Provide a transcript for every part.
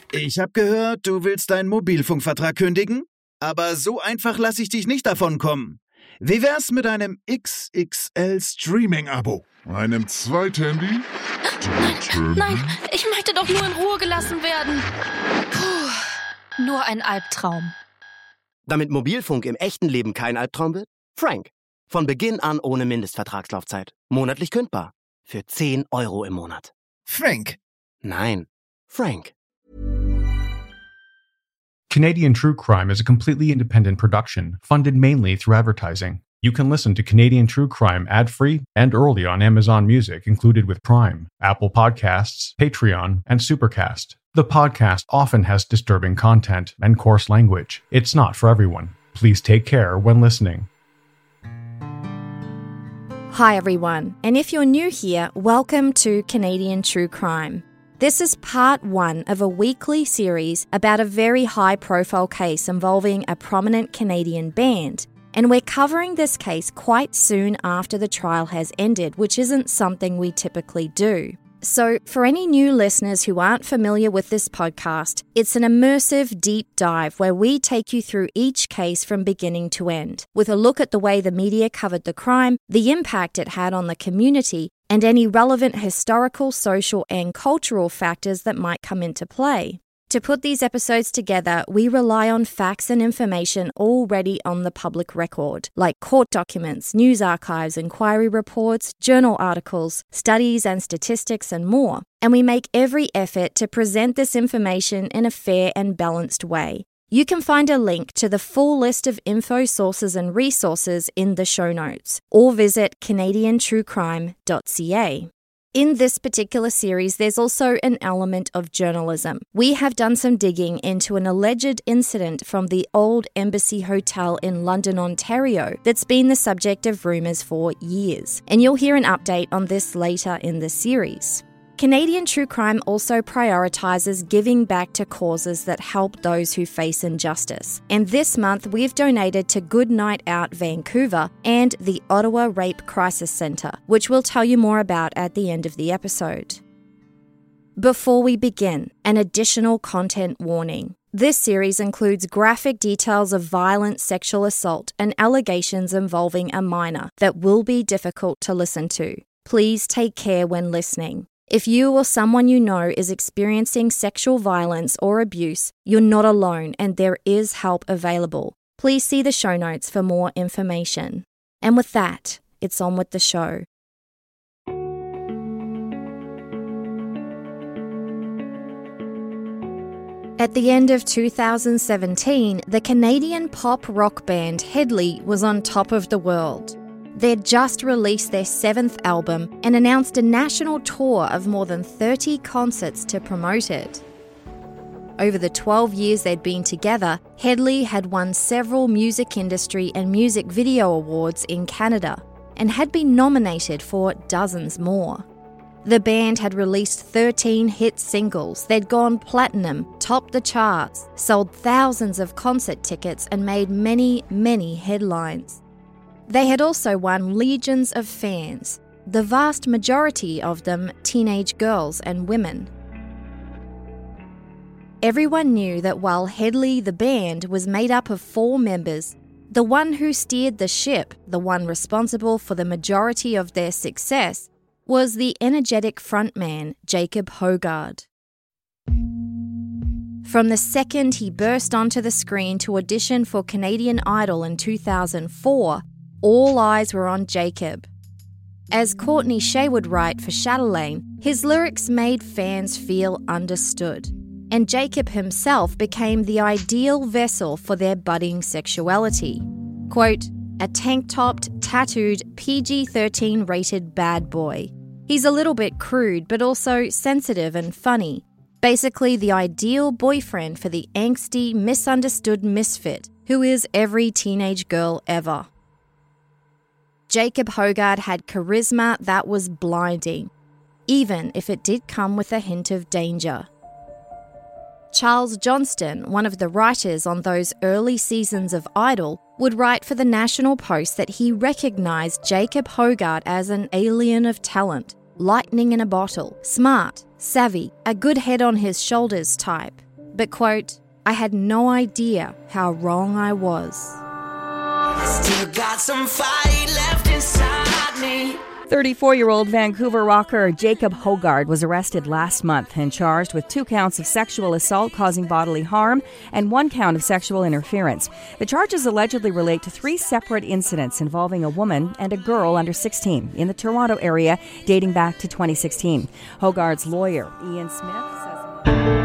Ich habe gehört, du willst deinen Mobilfunkvertrag kündigen? Aber so einfach lasse ich dich nicht davon kommen. Wie wär's mit einem XXL-Streaming-Abo? Einem Zweithandy? Nein, ich möchte doch nur in Ruhe gelassen werden. Puh, nur ein Albtraum. Damit Mobilfunk im echten Leben kein Albtraum wird? Frank. Von Beginn an ohne Mindestvertragslaufzeit. Monatlich kündbar. Für 10 € im Monat. Frank. Nein, Frank. Canadian True Crime is a completely independent production, funded mainly through advertising. You can listen to Canadian True Crime ad-free and early on Amazon Music, included with Prime, Apple Podcasts, Patreon, and Supercast. The podcast often has disturbing content and coarse language. It's not for everyone. Please take care when listening. Hi everyone, and if you're new here, welcome to Canadian True Crime. This is part 1 of a weekly series about a very high-profile case involving a prominent Canadian band, and we're covering this case quite soon after the trial has ended, which isn't something we typically do. So, for any new listeners who aren't familiar with this podcast, it's an immersive deep dive where we take you through each case from beginning to end, with a look at the way the media covered the crime, the impact it had on the community, and any relevant historical, social, and cultural factors that might come into play. To put these episodes together, we rely on facts and information already on the public record, like court documents, news archives, inquiry reports, journal articles, studies and statistics, and more. And we make every effort to present this information in a fair and balanced way. You can find a link to the full list of info sources and resources in the show notes, or visit canadiantruecrime.ca. In this particular series, there's also an element of journalism. We have done some digging into an alleged incident from the Old Embassy Hotel in London, Ontario, that's been the subject of rumours for years. And you'll hear an update on this later in the series. Canadian True Crime also prioritises giving back to causes that help those who face injustice. And this month, we've donated to Good Night Out Vancouver and the Ottawa Rape Crisis Centre, which we'll tell you more about at the end of the episode. Before we begin, an additional content warning. This series includes graphic details of violent sexual assault and allegations involving a minor that will be difficult to listen to. Please take care when listening. If you or someone you know is experiencing sexual violence or abuse, you're not alone and there is help available. Please see the show notes for more information. And with that, it's on with the show. At the end of 2017, the Canadian pop rock band Hedley was on top of the world. They'd just released their 7th album and announced a national tour of more than 30 concerts to promote it. Over the 12 years they'd been together, Hedley had won several music industry and music video awards in Canada and had been nominated for dozens more. The band had released 13 hit singles, they'd gone platinum, topped the charts, sold thousands of concert tickets and made many, many headlines. They had also won legions of fans, the vast majority of them teenage girls and women. Everyone knew that while Hedley the band was made up of 4 members, the one who steered the ship, the one responsible for the majority of their success, was the energetic frontman Jacob Hoggard. From the second he burst onto the screen to audition for Canadian Idol in 2004, all eyes were on Jacob. As Courtney Shea would write for Chatelaine, his lyrics made fans feel understood, and Jacob himself became the ideal vessel for their budding sexuality. Quote, a tank-topped, tattooed, PG-13 rated bad boy. He's a little bit crude, but also sensitive and funny. Basically the ideal boyfriend for the angsty, misunderstood misfit who is every teenage girl ever. Jacob Hoggard had charisma that was blinding, even if it did come with a hint of danger. Charles Johnston, one of the writers on those early seasons of Idol, would write for the National Post that he recognised Jacob Hoggard as an alien of talent, lightning in a bottle, smart, savvy, a good head on his shoulders type. But, quote, I had no idea how wrong I was. Still got some fight left inside me. 34-year-old Vancouver rocker Jacob Hogard was arrested last month and charged with 2 counts of sexual assault causing bodily harm and 1 count of sexual interference. The charges allegedly relate to 3 separate incidents involving a woman and a girl under 16 in the Toronto area dating back to 2016. Hogard's lawyer, Ian Smith, says...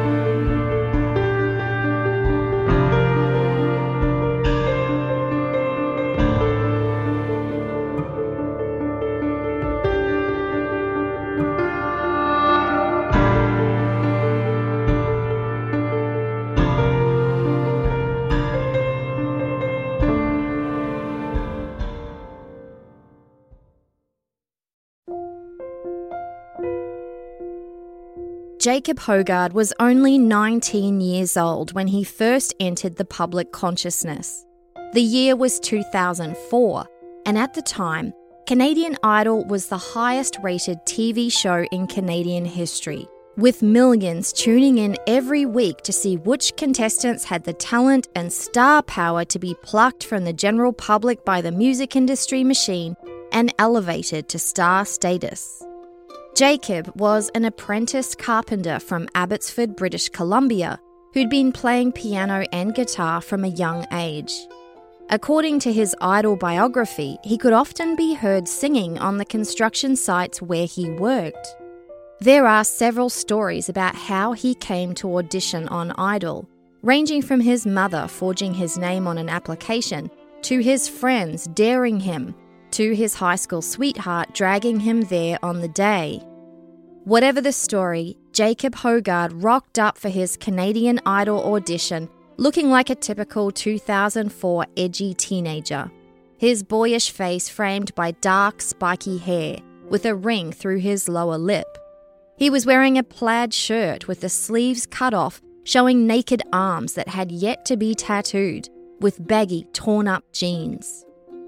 Jacob Hogard was only 19 years old when he first entered the public consciousness. The year was 2004, and at the time, Canadian Idol was the highest-rated TV show in Canadian history, with millions tuning in every week to see which contestants had the talent and star power to be plucked from the general public by the music industry machine and elevated to star status. Jacob was an apprentice carpenter from Abbotsford, British Columbia, who'd been playing piano and guitar from a young age. According to his Idol biography, he could often be heard singing on the construction sites where he worked. There are several stories about how he came to audition on Idol, ranging from his mother forging his name on an application, to his friends daring him, to his high school sweetheart dragging him there on the day. Whatever the story, Jacob Hogard rocked up for his Canadian Idol audition looking like a typical 2004 edgy teenager, his boyish face framed by dark, spiky hair with a ring through his lower lip. He was wearing a plaid shirt with the sleeves cut off, showing naked arms that had yet to be tattooed, with baggy, torn-up jeans.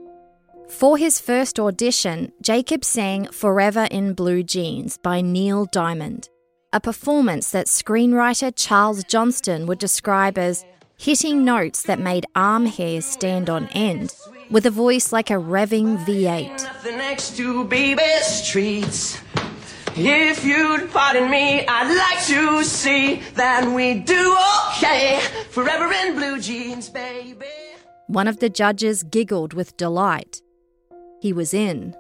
For his first audition, Jacob sang Forever in Blue Jeans by Neil Diamond, a performance that screenwriter Charles Johnston would describe as hitting notes that made arm hairs stand on end, with a voice like a revving V8. Nothing next to baby's treats. If you'd pardon me, I'd like to see that we do okay. Forever in blue jeans, baby. One of the judges giggled with delight. He was in.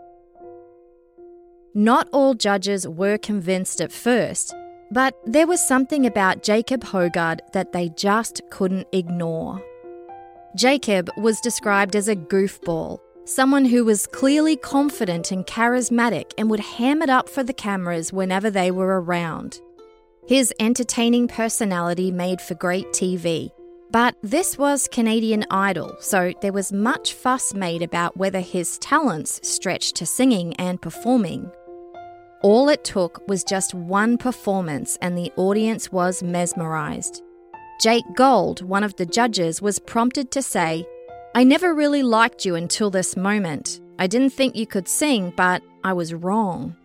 Not all judges were convinced at first, but there was something about Jacob Hogard that they just couldn't ignore. Jacob was described as a goofball, someone who was clearly confident and charismatic and would ham it up for the cameras whenever they were around. His entertaining personality made for great TV, but this was Canadian Idol, so there was much fuss made about whether his talents stretched to singing and performing. All it took was just one performance and the audience was mesmerised. Jake Gold, one of the judges, was prompted to say, "I never really liked you until this moment. I didn't think you could sing, but I was wrong."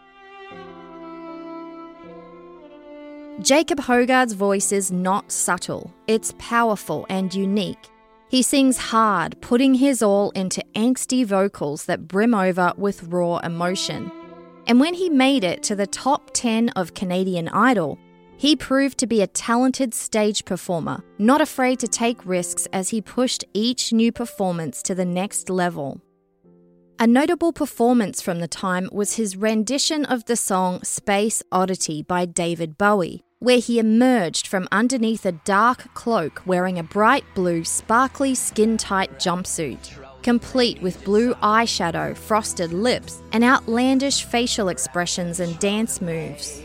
Jacob Hogard's voice is not subtle. It's powerful and unique. He sings hard, putting his all into angsty vocals that brim over with raw emotion. And when he made it to the top 10 of Canadian Idol, he proved to be a talented stage performer, not afraid to take risks as he pushed each new performance to the next level. A notable performance from the time was his rendition of the song Space Oddity by David Bowie, where he emerged from underneath a dark cloak wearing a bright blue, sparkly, skin-tight jumpsuit, complete with blue eyeshadow, frosted lips, and outlandish facial expressions and dance moves.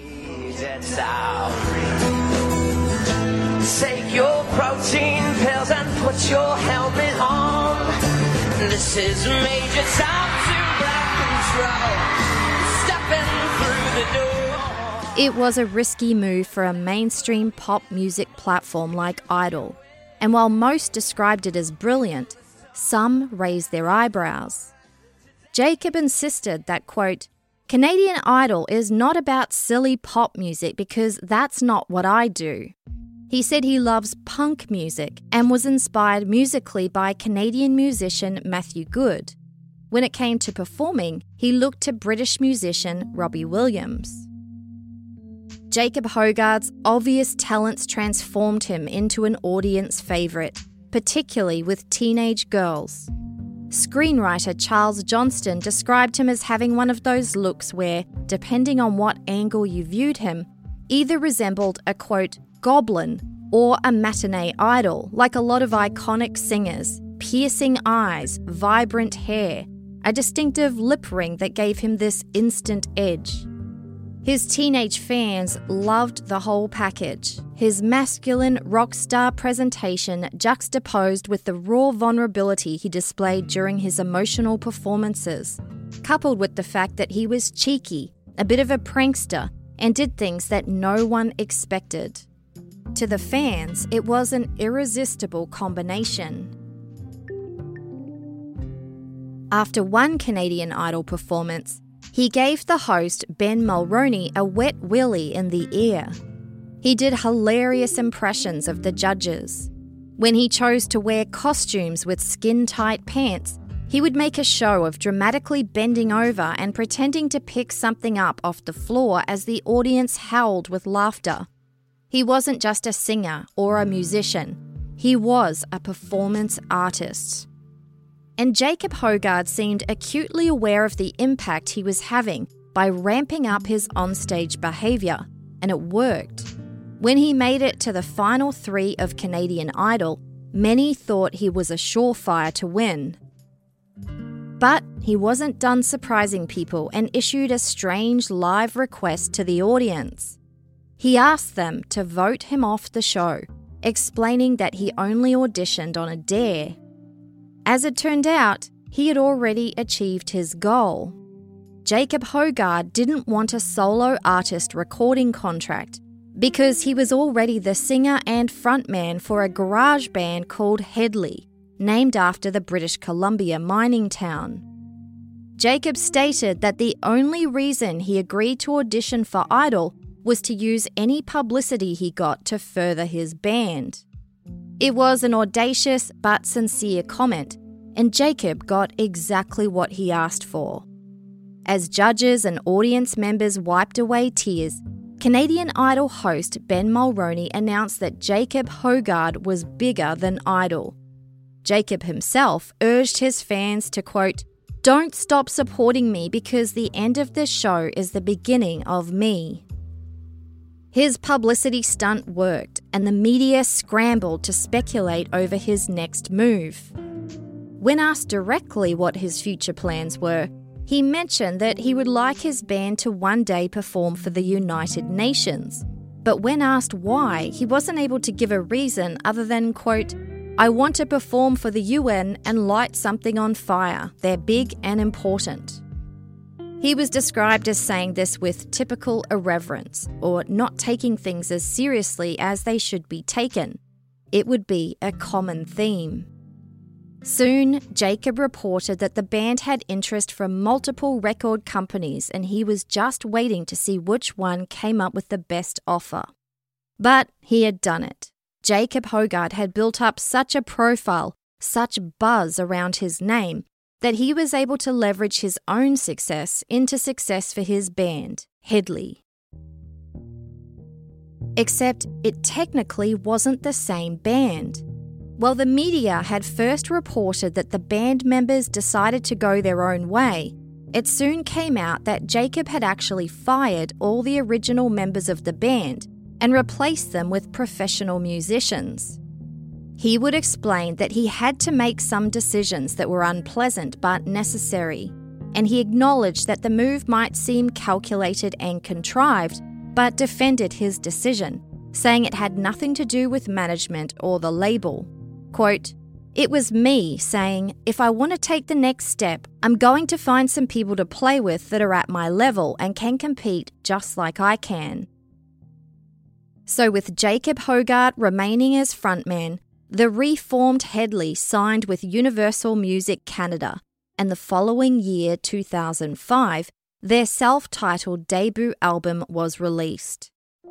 Take your protein pills and put your helmet on. This is Major Tom to Black Control. Stepping through the door. It was a risky move for a mainstream pop music platform like Idol, and while most described it as brilliant, some raised their eyebrows. Jacob insisted that, quote, "Canadian Idol is not about silly pop music because that's not what I do." He said he loves punk music and was inspired musically by Canadian musician Matthew Good. When it came to performing, he looked to British musician Robbie Williams. Jacob Hogarth's obvious talents transformed him into an audience favourite, particularly with teenage girls. Screenwriter Charles Johnston described him as having one of those looks where, depending on what angle you viewed him, either resembled a, quote, goblin or a matinee idol, like a lot of iconic singers, piercing eyes, vibrant hair, a distinctive lip ring that gave him this instant edge. His teenage fans loved the whole package, his masculine rock star presentation juxtaposed with the raw vulnerability he displayed during his emotional performances, coupled with the fact that he was cheeky, a bit of a prankster, and did things that no one expected. To the fans, it was an irresistible combination. After one Canadian Idol performance, he gave the host Ben Mulroney a wet willy in the ear. He did hilarious impressions of the judges. When he chose to wear costumes with skin-tight pants, he would make a show of dramatically bending over and pretending to pick something up off the floor as the audience howled with laughter. He wasn't just a singer or a musician. He was a performance artist. And Jacob Hogarth seemed acutely aware of the impact he was having by ramping up his onstage behaviour, and it worked. When he made it to the final 3 of Canadian Idol, many thought he was a surefire to win. But he wasn't done surprising people and issued a strange live request to the audience. He asked them to vote him off the show, explaining that he only auditioned on a dare. As it turned out, he had already achieved his goal. Jacob Hogarth didn't want a solo artist recording contract because he was already the singer and frontman for a garage band called Hedley, named after the British Columbia mining town. Jacob stated that the only reason he agreed to audition for Idol was to use any publicity he got to further his band. It was an audacious but sincere comment, and Jacob got exactly what he asked for. As judges and audience members wiped away tears, Canadian Idol host Ben Mulroney announced that Jacob Hogarth was bigger than Idol. Jacob himself urged his fans to, quote, "Don't stop supporting me because the end of this show is the beginning of me." His publicity stunt worked, and the media scrambled to speculate over his next move. When asked directly what his future plans were, he mentioned that he would like his band to one day perform for the United Nations. But when asked why, he wasn't able to give a reason other than, quote, "I want to perform for the UN and light something on fire. They're big and important." He was described as saying this with typical irreverence, or not taking things as seriously as they should be taken. It would be a common theme. Soon, Jacob reported that the band had interest from multiple record companies and he was just waiting to see which one came up with the best offer. But he had done it. Jacob Hogarth had built up such a profile, such buzz around his name, that he was able to leverage his own success into success for his band, Hedley. Except it technically wasn't the same band. While the media had first reported that the band members decided to go their own way, it soon came out that Jacob had actually fired all the original members of the band and replaced them with professional musicians. He would explain that he had to make some decisions that were unpleasant but necessary, and he acknowledged that the move might seem calculated and contrived, but defended his decision, saying it had nothing to do with management or the label. Quote, "It was me saying, if I want to take the next step, I'm going to find some people to play with that are at my level and can compete just like I can." So with Jacob Hogarth remaining as frontman, the reformed Hedley signed with Universal Music Canada, and the following year, 2005, their self-titled debut album was released.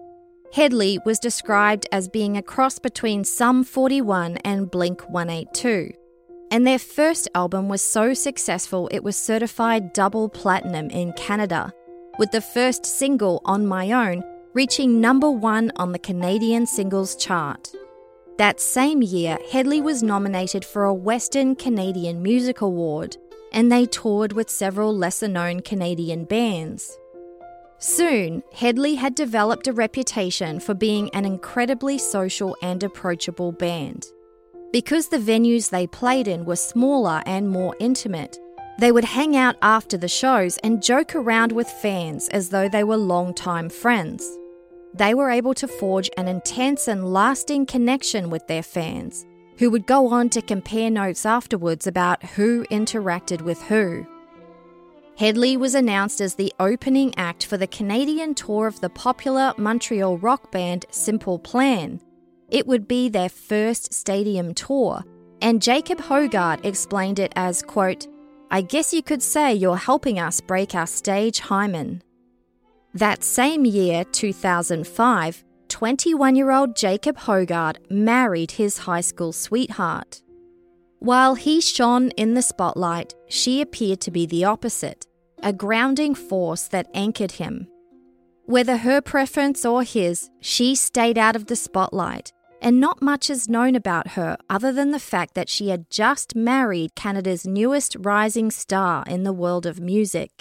Hedley was described as being a cross between Sum 41 and Blink-182. And their first album was so successful it was certified double platinum in Canada, with the first single, On My Own, reaching number 1 on the Canadian Singles Chart. That same year, Hedley was nominated for a Western Canadian Music Award, and they toured with several lesser-known Canadian bands. Soon, Hedley had developed a reputation for being an incredibly social and approachable band. Because the venues they played in were smaller and more intimate, they would hang out after the shows and joke around with fans as though they were long-time friends. They were able to forge an intense and lasting connection with their fans, who would go on to compare notes afterwards about who interacted with who. Hedley was announced as the opening act for the Canadian tour of the popular Montreal rock band Simple Plan. It would be their first stadium tour, and Jacob Hogarth explained it as, quote, "I guess you could say you're helping us break our stage hymen." That same year, 2005, 21-year-old Jacob Hogarth married his high school sweetheart. While he shone in the spotlight, she appeared to be the opposite, a grounding force that anchored him. Whether her preference or his, she stayed out of the spotlight, and not much is known about her other than the fact that she had just married Canada's newest rising star in the world of music.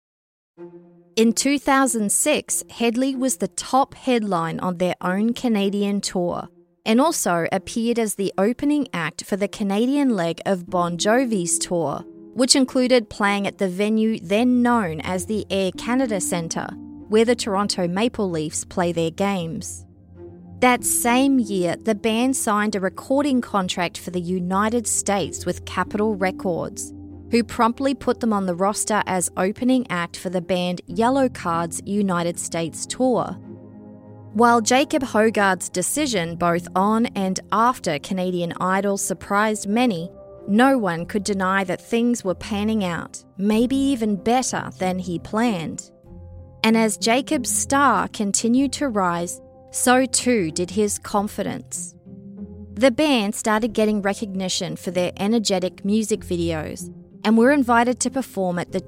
In 2006, Hedley was the top headline on their own Canadian tour, and also appeared as the opening act for the Canadian leg of Bon Jovi's tour, which included playing at the venue then known as the Air Canada Centre, where the Toronto Maple Leafs play their games. That same year, the band signed a recording contract for the United States with Capitol Records, who promptly put them on the roster as opening act for the band Yellowcard's United States tour. While Jacob Hogarth's decision both on and after Canadian Idol surprised many, no one could deny that things were panning out, maybe even better than he planned. And as Jacob's star continued to rise, so too did his confidence. The band started getting recognition for their energetic music videos and were invited to perform at the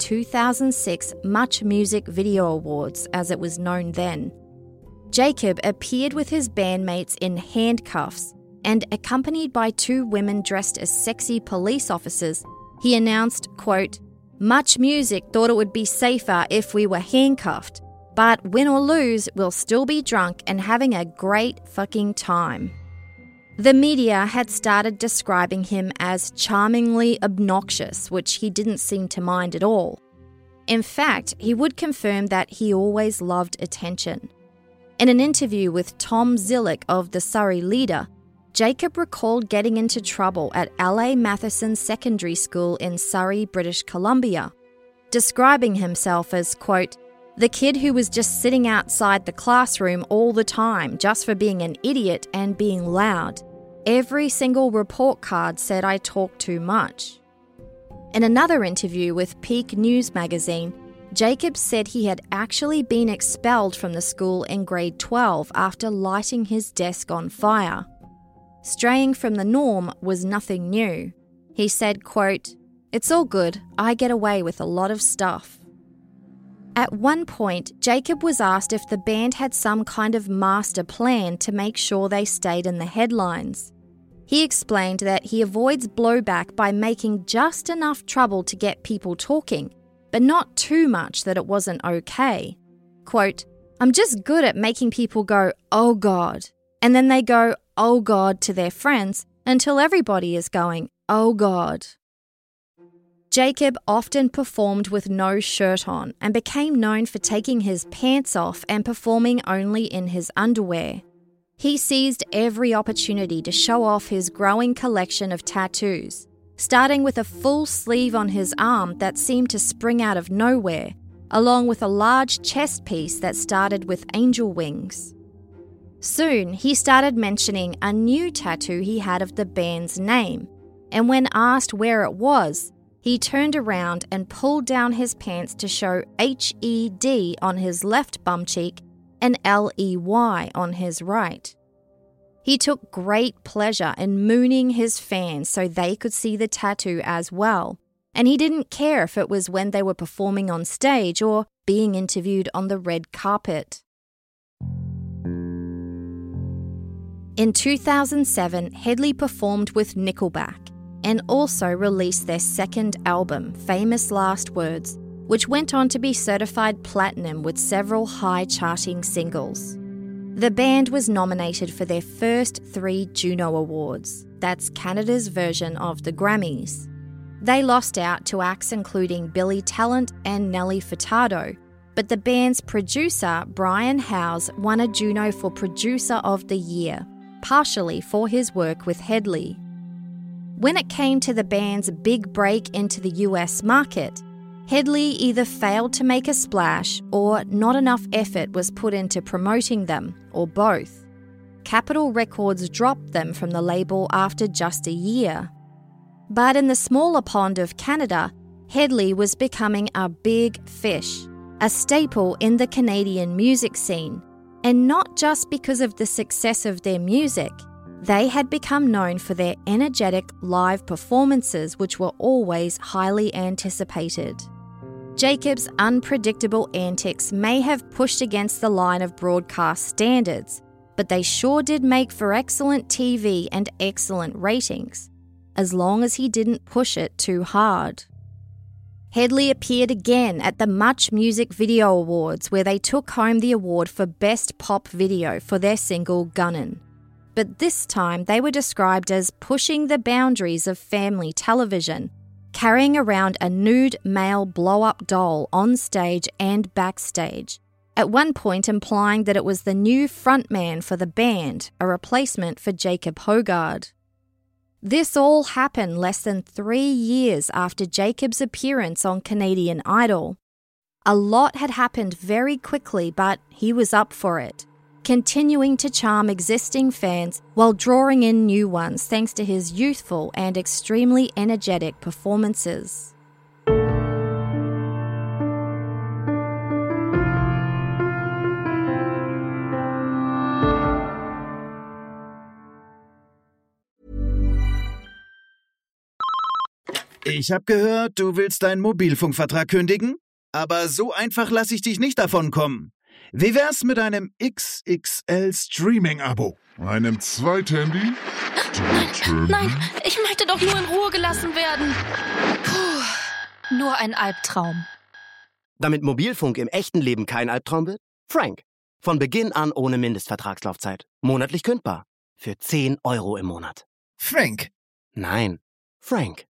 2006 Much Music Video Awards, as it was known then. Jacob appeared with his bandmates in handcuffs, and accompanied by two women dressed as sexy police officers, he announced, quote, "Much Music thought it would be safer if we were handcuffed, but win or lose, we'll still be drunk and having a great fucking time." The media had started describing him as charmingly obnoxious, which he didn't seem to mind at all. In fact, he would confirm that he always loved attention. In an interview with Tom Zillick of the Surrey Leader, Jacob recalled getting into trouble at LA Matheson Secondary School in Surrey, British Columbia, describing himself as, quote, "the kid who was just sitting outside the classroom all the time just for being an idiot and being loud. Every single report card said I talked too much." In another interview with Peak News magazine, Jacob said he had actually been expelled from the school in grade 12 after lighting his desk on fire. Straying from the norm was nothing new. He said, quote, "It's all good. I get away with a lot of stuff." At one point, Jacob was asked if the band had some kind of master plan to make sure they stayed in the headlines. He explained that he avoids blowback by making just enough trouble to get people talking, but not too much that it wasn't okay. Quote, "I'm just good at making people go, 'Oh God,' and then they go, 'Oh God' to their friends until everybody is going, 'Oh God.'" Jacob often performed with no shirt on and became known for taking his pants off and performing only in his underwear. He seized every opportunity to show off his growing collection of tattoos, starting with a full sleeve on his arm that seemed to spring out of nowhere, along with a large chest piece that started with angel wings. Soon, he started mentioning a new tattoo he had of the band's name, and when asked where it was, he turned around and pulled down his pants to show HED on his left bum cheek and Ley on his right. He took great pleasure in mooning his fans so they could see the tattoo as well, and he didn't care if it was when they were performing on stage or being interviewed on the red carpet. In 2007, Hedley performed with Nickelback and also released their second album, Famous Last Words, which went on to be certified platinum with several high-charting singles. The band was nominated for their first 3 Juno Awards. That's Canada's version of the Grammys. They lost out to acts including Billy Talent and Nelly Furtado, but the band's producer, Brian Howes, won a Juno for Producer of the Year, partially for his work with Hedley. When it came to the band's big break into the US market, Hedley either failed to make a splash or not enough effort was put into promoting them, or both. Capitol Records dropped them from the label after just a year. But in the smaller pond of Canada, Hedley was becoming a big fish, a staple in the Canadian music scene, and not just because of the success of their music. They had become known for their energetic live performances, which were always highly anticipated. Jacob's unpredictable antics may have pushed against the line of broadcast standards, but they sure did make for excellent TV and excellent ratings, as long as he didn't push it too hard. Hedley appeared again at the Much Music Video Awards, where they took home the award for Best Pop Video for their single Gunnin'. But this time they were described as pushing the boundaries of family television, carrying around a nude male blow-up doll on stage and backstage, at one point implying that it was the new frontman for the band, a replacement for Jacob Hoggard. This all happened less than 3 years after Jacob's appearance on Canadian Idol. A lot had happened very quickly, but he was up for it, continuing to charm existing fans while drawing in new ones thanks to his youthful and extremely energetic performances. Ich habe gehört, du willst deinen Mobilfunkvertrag kündigen? Aber so einfach lasse ich dich nicht davon kommen. Wie wär's mit einem XXL Streaming-Abo? Einem Zweithandy? Nein, ich möchte doch nur in Ruhe gelassen werden. Puh, nur ein Albtraum. Damit Mobilfunk im echten Leben kein Albtraum wird? Frank. Von Beginn an ohne Mindestvertragslaufzeit. Monatlich kündbar. Für 10 Euro im Monat. Frank. Nein, Frank.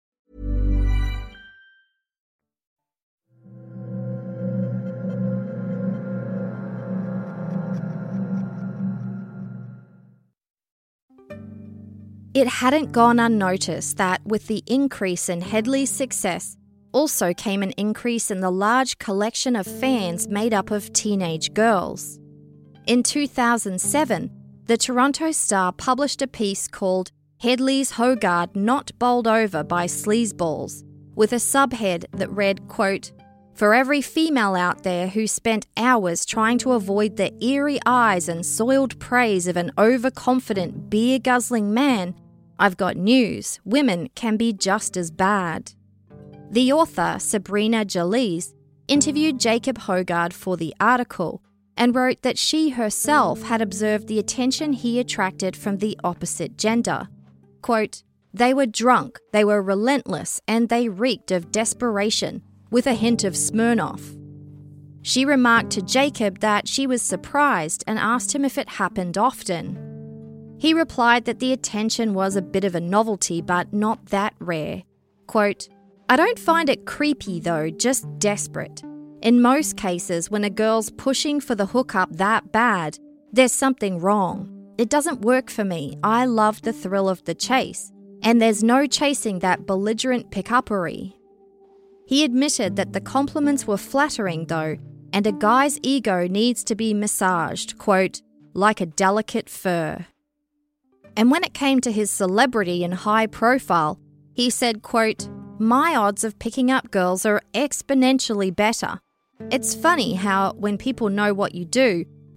It hadn't gone unnoticed that with the increase in Hedley's success, also came an increase in the large collection of fans made up of teenage girls. In 2007, the Toronto Star published a piece called Hedley's Hoggard Not Bowled Over by Sleazeballs, with a subhead that read, quote, "For every female out there who spent hours trying to avoid the eerie eyes and soiled praise of an overconfident, beer-guzzling man, I've got news. Women can be just as bad." The author, Sabrina Jalise, interviewed Jacob Hoggard for the article and wrote that she herself had observed the attention he attracted from the opposite gender. Quote, "They were drunk, they were relentless, and they reeked of desperation, with a hint of Smirnoff." She remarked to Jacob that she was surprised and asked him if it happened often. He replied that the attention was a bit of a novelty, but not that rare. Quote, "I don't find it creepy though, just desperate. In most cases, when a girl's pushing for the hookup that bad, there's something wrong. It doesn't work for me. I love the thrill of the chase, and there's no chasing that belligerent pick-uppery." He admitted that the compliments were flattering though, and a guy's ego needs to be massaged, quote, "like a delicate fur." And when it came to his celebrity and high profile, he said, quote, "My odds of picking up girls are exponentially better. It's funny how when people know what you do,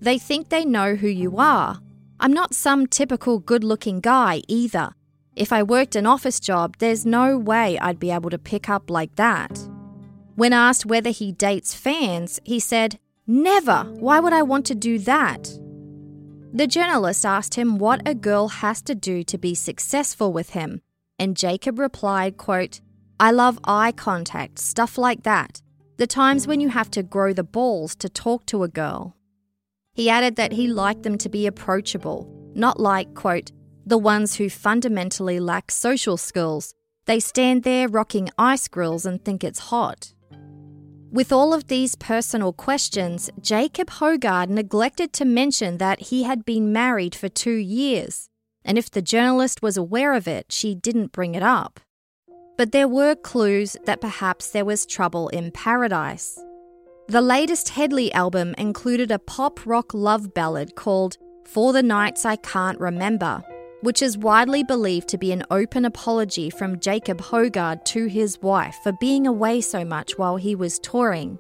They think they know who you are. I'm not some typical good-looking guy either. If I worked an office job, there's no way I'd be able to pick up like that." When asked whether he dates fans, he said, "Never. Why would I want to do that?" The journalist asked him what a girl has to do to be successful with him, and Jacob replied, quote, "I love eye contact, stuff like that. The times when you have to grow the balls to talk to a girl." He added that he liked them to be approachable, not like, quote, "the ones who fundamentally lack social skills. They stand there rocking ice grills and think it's hot." With all of these personal questions, Jacob Hoggard neglected to mention that he had been married for 2 years, and if the journalist was aware of it, she didn't bring it up. But there were clues that perhaps there was trouble in paradise. The latest Hedley album included a pop-rock love ballad called "For the Nights I Can't Remember," which is widely believed to be an open apology from Jacob Hoggard to his wife for being away so much while he was touring.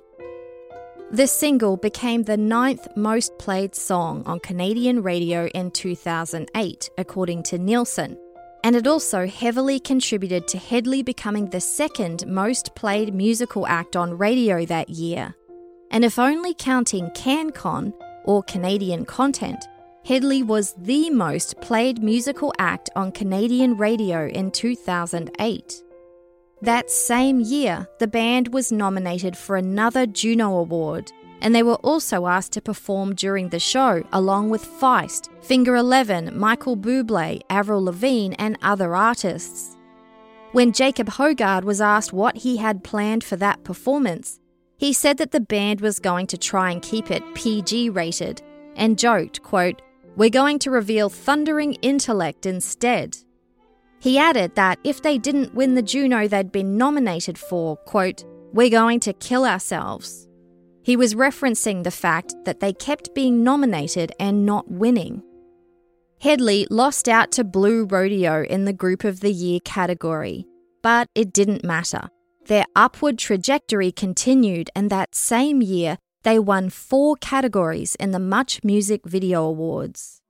This single became the 9th most played song on Canadian radio in 2008, according to Nielsen, and it also heavily contributed to Hedley becoming the 2nd most played musical act on radio that year. And if only counting CanCon, or Canadian content, Hedley was the most played musical act on Canadian radio in 2008. That same year, the band was nominated for another Juno Award, and they were also asked to perform during the show along with Feist, Finger Eleven, Michael Bublé, Avril Lavigne, and other artists. When Jacob Hoggard was asked what he had planned for that performance, he said that the band was going to try and keep it PG rated, and joked, quote, "We're going to reveal thundering intellect instead." He added that if they didn't win the Juno they'd been nominated for, quote, "We're going to kill ourselves." He was referencing the fact that they kept being nominated and not winning. Hedley lost out to Blue Rodeo in the Group of the Year category, but it didn't matter. Their upward trajectory continued, and that same year, they won 4 categories in the Much Music Video Awards.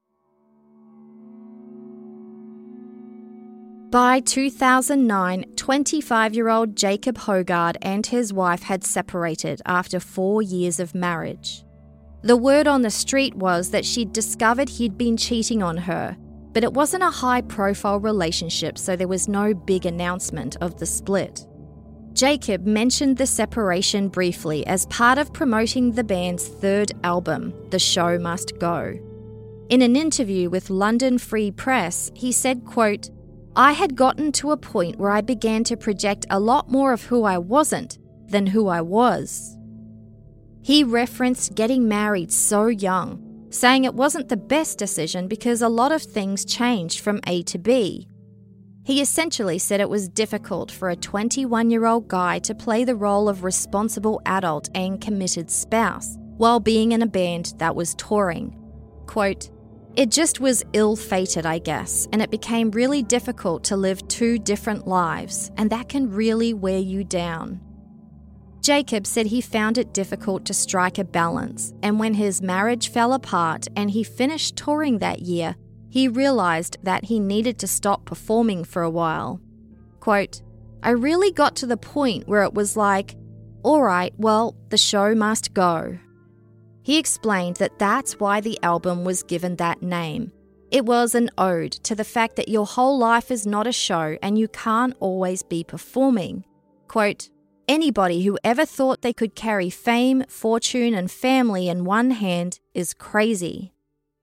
By 2009, 25-year-old Jacob Hoggard and his wife had separated after 4 years of marriage. The word on the street was that she'd discovered he'd been cheating on her, but it wasn't a high-profile relationship, so there was no big announcement of the split. Jacob mentioned the separation briefly as part of promoting the band's 3rd album, The Show Must Go. In an interview with London Free Press, he said, quote, "I had gotten to a point where I began to project a lot more of who I wasn't than who I was." He referenced getting married so young, saying it wasn't the best decision because a lot of things changed from A to B. He essentially said it was difficult for a 21-year-old guy to play the role of responsible adult and committed spouse while being in a band that was touring. Quote, "It just was ill-fated, I guess, and it became really difficult to live 2 different lives, and that can really wear you down." Jacob said he found it difficult to strike a balance, and when his marriage fell apart and he finished touring that year, he realised that he needed to stop performing for a while. Quote, "I really got to the point where it was like, all right, well, the show must go." He explained that that's why the album was given that name. It was an ode to the fact that your whole life is not a show and you can't always be performing. Quote, "Anybody who ever thought they could carry fame, fortune, and family in one hand is crazy."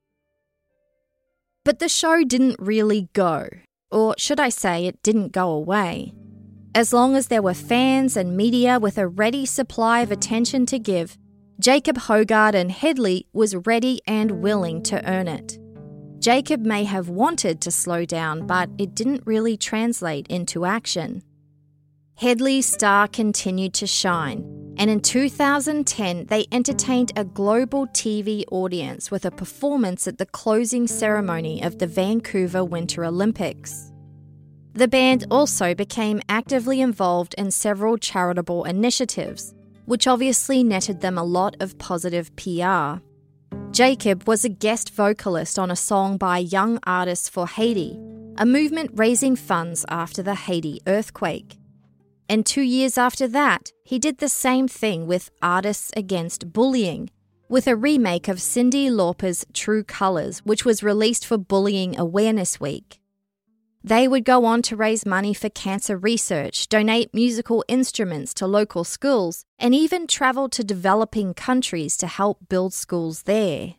But the show didn't really go, or should I say it didn't go away. As long as there were fans and media with a ready supply of attention to give, Jacob Hoggard and Hedley was ready and willing to earn it. Jacob may have wanted to slow down, but it didn't really translate into action. Hedley's star continued to shine, and in 2010 they entertained a global TV audience with a performance at the closing ceremony of the Vancouver Winter Olympics. The band also became actively involved in several charitable initiatives, which obviously netted them a lot of positive PR. Jacob was a guest vocalist on a song by Young Artists for Haiti, a movement raising funds after the Haiti earthquake. And 2 years after that, he did the same thing with Artists Against Bullying, with a remake of Cyndi Lauper's True Colours, which was released for Bullying Awareness Week. They would go on to raise money for cancer research, donate musical instruments to local schools, and even travel to developing countries to help build schools there.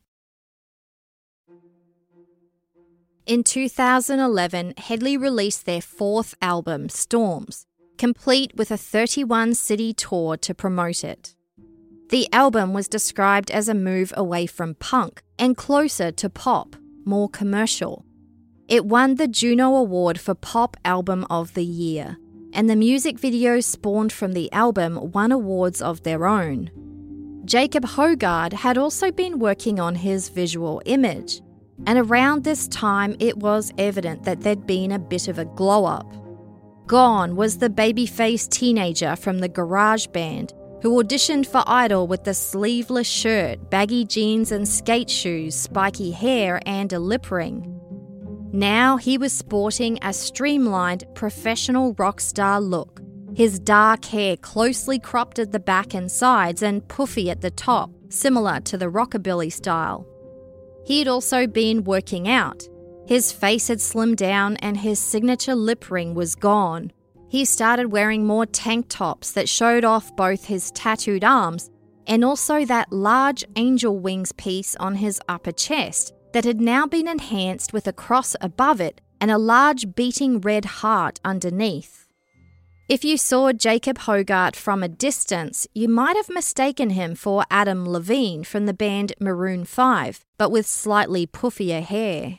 In 2011, Hedley released their fourth album, Storms, complete with a 31-city tour to promote it. The album was described as a move away from punk and closer to pop, more commercial. It won the Juno Award for Pop Album of the Year, and the music videos spawned from the album won awards of their own. Jacob Hoggard had also been working on his visual image, and around this time it was evident that there'd been a bit of a glow-up. Gone was the baby-faced teenager from the Garage Band who auditioned for Idol with the sleeveless shirt, baggy jeans and skate shoes, spiky hair and a lip ring. Now he was sporting a streamlined, professional rock star look, his dark hair closely cropped at the back and sides and puffy at the top, similar to the rockabilly style. He had also been working out. His face had slimmed down and his signature lip ring was gone. He started wearing more tank tops that showed off both his tattooed arms and also that large angel wings piece on his upper chest that had now been enhanced with a cross above it and a large beating red heart underneath. If you saw Jacob Hoggard from a distance, you might have mistaken him for Adam Levine from the band Maroon 5, but with slightly puffier hair.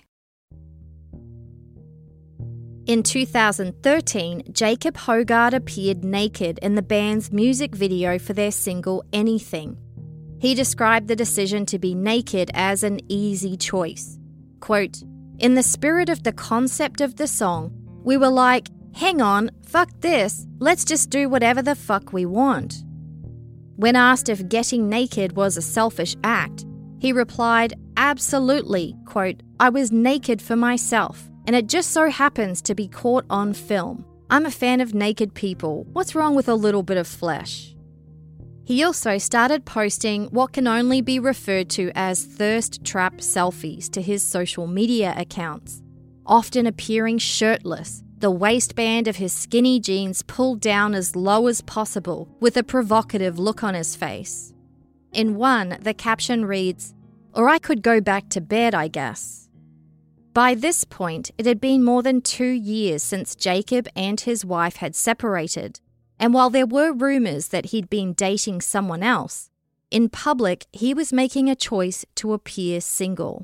In 2013, Jacob Hoggard appeared naked in the band's music video for their single Anything. He described the decision to be naked as an easy choice. Quote, "In the spirit of the concept of the song, we were like, hang on, fuck this, let's just do whatever the fuck we want." When asked if getting naked was a selfish act, he replied, "Absolutely, quote, I was naked for myself, and it just so happens to be caught on film. I'm a fan of naked people. What's wrong with a little bit of flesh?" He also started posting what can only be referred to as thirst trap selfies to his social media accounts, often appearing shirtless, the waistband of his skinny jeans pulled down as low as possible with a provocative look on his face. In one, the caption reads, "Or I could go back to bed, I guess." By this point, it had been more than 2 years since Jacob and his wife had separated, and while there were rumours that he'd been dating someone else, in public he was making a choice to appear single.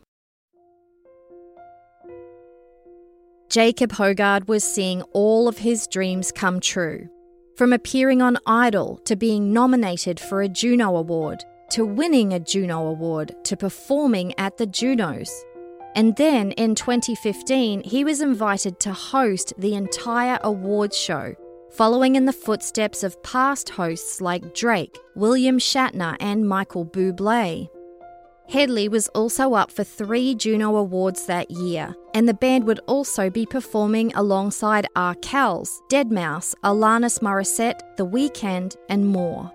Jacob Hoggard was seeing all of his dreams come true, from appearing on Idol to being nominated for a Juno Award, to winning a Juno Award, to performing at the Junos. And then in 2015, he was invited to host the entire awards show, following in the footsteps of past hosts like Drake, William Shatner and Michael Bublé. Hedley was also up for 3 Juno Awards that year, and the band would also be performing alongside R. Kells, Deadmau5, Alanis Morissette, The Weeknd and more.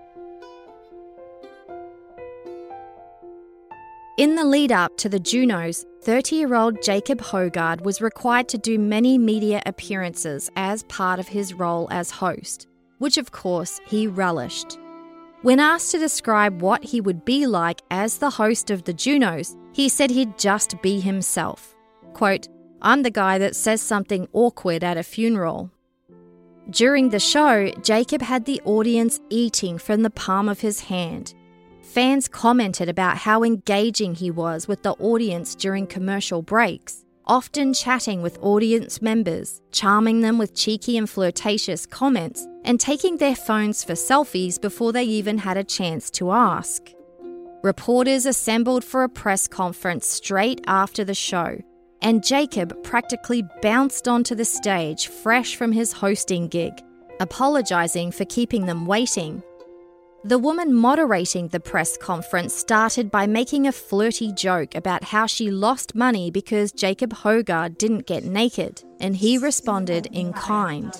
In the lead-up to the Junos, 30-year-old Jacob Hoggard was required to do many media appearances as part of his role as host, which of course he relished. When asked to describe what he would be like as the host of the Junos, he said he'd just be himself. Quote, "I'm the guy that says something awkward at a funeral." During the show, Jacob had the audience eating from the palm of his hand. Fans commented about how engaging he was with the audience during commercial breaks, often chatting with audience members, charming them with cheeky and flirtatious comments, and taking their phones for selfies before they even had a chance to ask. Reporters assembled for a press conference straight after the show, and Jacob practically bounced onto the stage fresh from his hosting gig, apologising for keeping them waiting. The woman moderating the press conference started by making a flirty joke about how she lost money because Jacob Hogarth didn't get naked, and he responded in kind.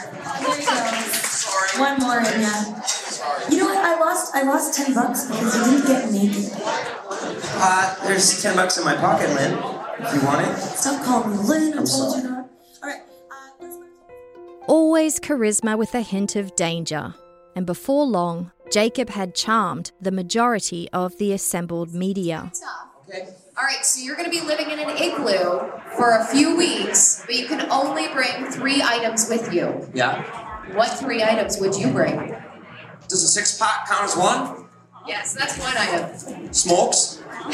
One more, yeah. You know what? I lost $10 because you didn't get naked. There's $10 in my pocket, Lynn. If you want it. Stop calling me Lynn. I told you not. All right. Always charisma with a hint of danger. And before long, Jacob had charmed the majority of the assembled media. Okay. All right, so you're going to be living in an igloo for a few weeks, but you can only bring 3 items with you. Yeah. What 3 items would you bring? Does a 6-pack count as one? Yes, that's 1 item. Smokes?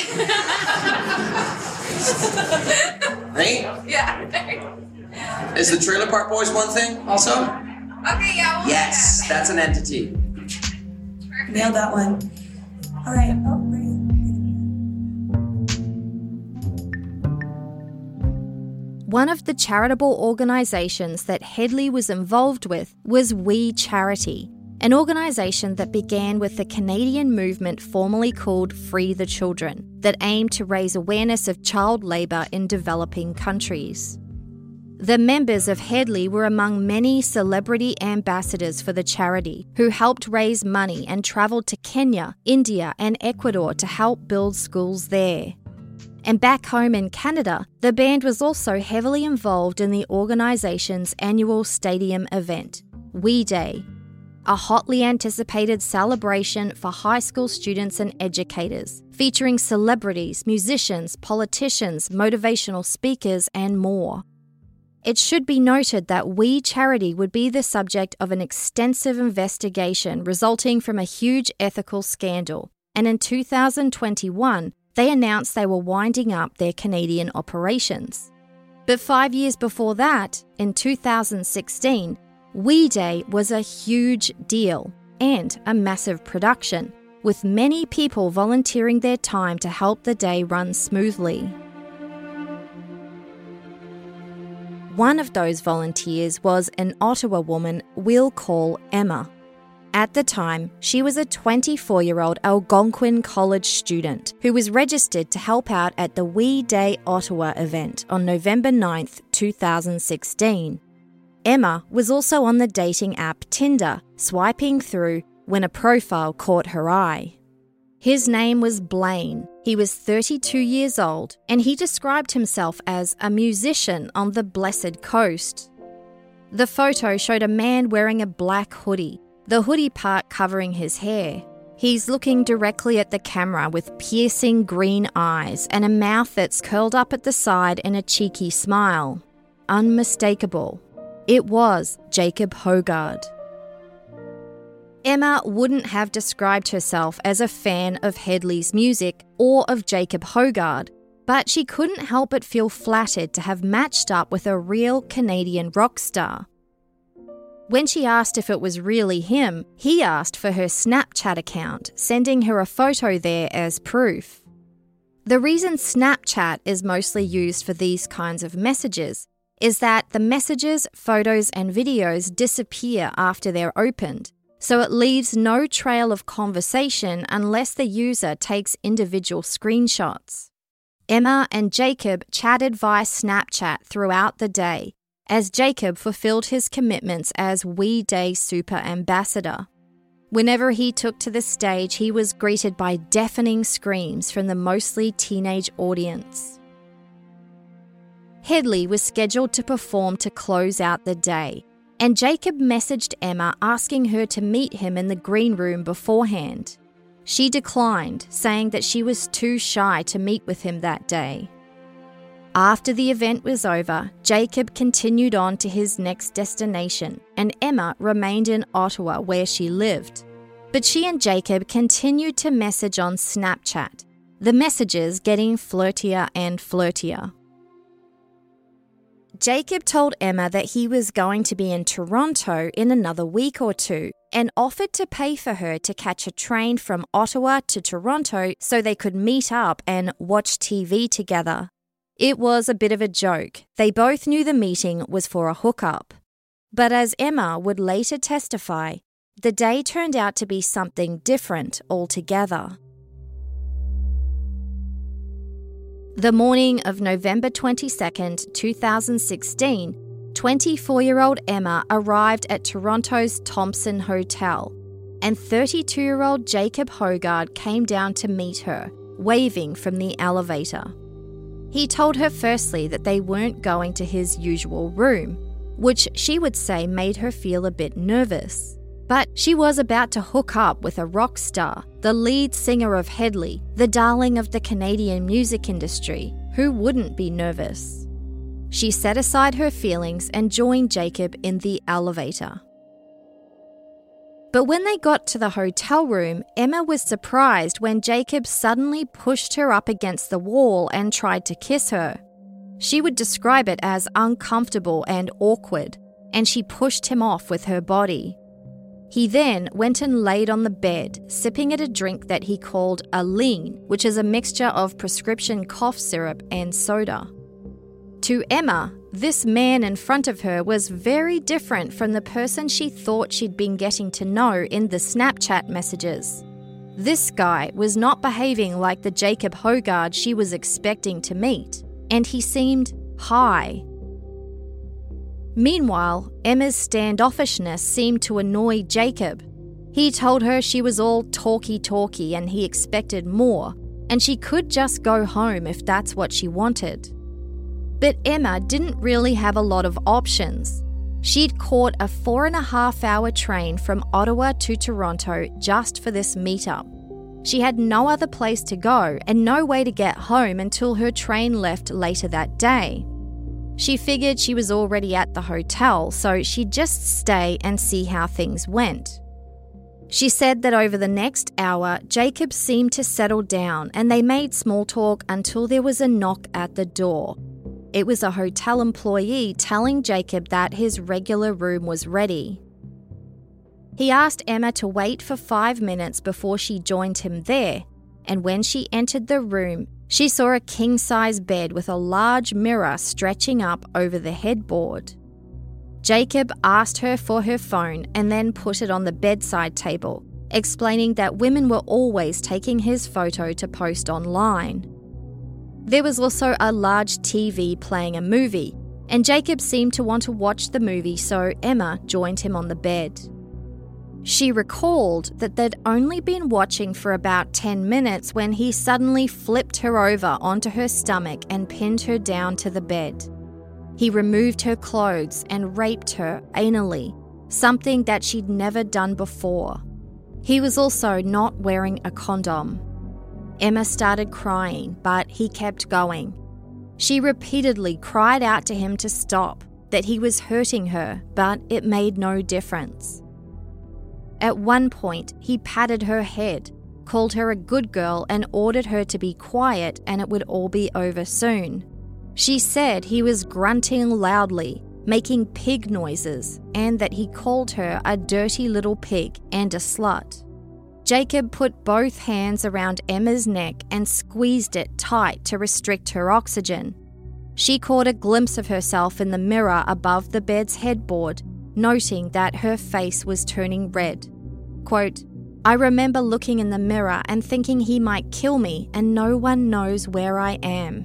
Right? Yeah. Is the Trailer Park Boys one thing also? Okay, yeah. Yes, that's an entity. Nailed that one. All right. One of the charitable organisations that Hedley was involved with was We Charity, an organisation that began with the Canadian movement formerly called Free the Children, that aimed to raise awareness of child labour in developing countries. The members of Hedley were among many celebrity ambassadors for the charity who helped raise money and travelled to Kenya, India and Ecuador to help build schools there. And back home in Canada, the band was also heavily involved in the organisation's annual stadium event, We Day, a hotly anticipated celebration for high school students and educators, featuring celebrities, musicians, politicians, motivational speakers and more. It should be noted that We Charity would be the subject of an extensive investigation resulting from a huge ethical scandal, and in 2021, they announced they were winding up their Canadian operations. But 5 years before that, in 2016, We Day was a huge deal and a massive production, with many people volunteering their time to help the day run smoothly. One of those volunteers was an Ottawa woman we'll call Emma. At the time, she was a 24-year-old Algonquin College student who was registered to help out at the We Day Ottawa event on November 9th, 2016. Emma was also on the dating app Tinder, swiping through when a profile caught her eye. His name was Blaine. He was 32 years old, and he described himself as a musician on the Blessed Coast. The photo showed a man wearing a black hoodie, the hoodie part covering his hair. He's looking directly at the camera with piercing green eyes and a mouth that's curled up at the side in a cheeky smile. Unmistakable. It was Jacob Hogarth. Emma wouldn't have described herself as a fan of Hedley's music or of Jacob Hogarth, but she couldn't help but feel flattered to have matched up with a real Canadian rock star. When she asked if it was really him, he asked for her Snapchat account, sending her a photo there as proof. The reason Snapchat is mostly used for these kinds of messages is that the messages, photos and videos disappear after they're opened, so it leaves no trail of conversation unless the user takes individual screenshots. Emma and Jacob chatted via Snapchat throughout the day, as Jacob fulfilled his commitments as We Day Super Ambassador. Whenever he took to the stage, he was greeted by deafening screams from the mostly teenage audience. Hedley was scheduled to perform to close out the day, and Jacob messaged Emma asking her to meet him in the green room beforehand. She declined, saying that she was too shy to meet with him that day. After the event was over, Jacob continued on to his next destination, and Emma remained in Ottawa where she lived. But she and Jacob continued to message on Snapchat, the messages getting flirtier and flirtier. Jacob told Emma that he was going to be in Toronto in another week or two and offered to pay for her to catch a train from Ottawa to Toronto so they could meet up and watch TV together. It was a bit of a joke. They both knew the meeting was for a hookup. But as Emma would later testify, the day turned out to be something different altogether. The morning of November 22nd, 2016, 24-year-old Emma arrived at Toronto's Thompson Hotel, and 32-year-old Jacob Hogard came down to meet her, waving from the elevator. He told her firstly that they weren't going to his usual room, which she would say made her feel a bit nervous. But she was about to hook up with a rock star, the lead singer of Hedley, the darling of the Canadian music industry. Who wouldn't be nervous? She set aside her feelings and joined Jacob in the elevator. But when they got to the hotel room, Emma was surprised when Jacob suddenly pushed her up against the wall and tried to kiss her. She would describe it as uncomfortable and awkward, and she pushed him off with her body. He then went and laid on the bed, sipping at a drink that he called a lean, which is a mixture of prescription cough syrup and soda. To Emma, this man in front of her was very different from the person she thought she'd been getting to know in the Snapchat messages. This guy was not behaving like the Jacob Hogard she was expecting to meet, and he seemed high. Meanwhile, Emma's standoffishness seemed to annoy Jacob. He told her she was all talky and he expected more, and she could just go home if that's what she wanted. But Emma didn't really have a lot of options. She'd caught a 4.5-hour train from Ottawa to Toronto just for this meetup. She had no other place to go and no way to get home until her train left later that day. She figured she was already at the hotel, so she'd just stay and see how things went. She said that over the next hour, Jacob seemed to settle down and they made small talk until there was a knock at the door. It was a hotel employee telling Jacob that his regular room was ready. He asked Emma to wait for 5 minutes before she joined him there, and when she entered the room, she saw a king-size bed with a large mirror stretching up over the headboard. Jacob asked her for her phone and then put it on the bedside table, explaining that women were always taking his photo to post online. There was also a large TV playing a movie, and Jacob seemed to want to watch the movie, so Emma joined him on the bed. She recalled that they'd only been watching for about 10 minutes when he suddenly flipped her over onto her stomach and pinned her down to the bed. He removed her clothes and raped her anally, something that she'd never done before. He was also not wearing a condom. Emma started crying, but he kept going. She repeatedly cried out to him to stop, that he was hurting her, but it made no difference. At one point, he patted her head, called her a good girl and ordered her to be quiet and it would all be over soon. She said he was grunting loudly, making pig noises, and that he called her a dirty little pig and a slut. Jacob put both hands around Emma's neck and squeezed it tight to restrict her oxygen. She caught a glimpse of herself in the mirror above the bed's headboard, noting that her face was turning red. Quote, "I remember looking in the mirror and thinking he might kill me and no one knows where I am."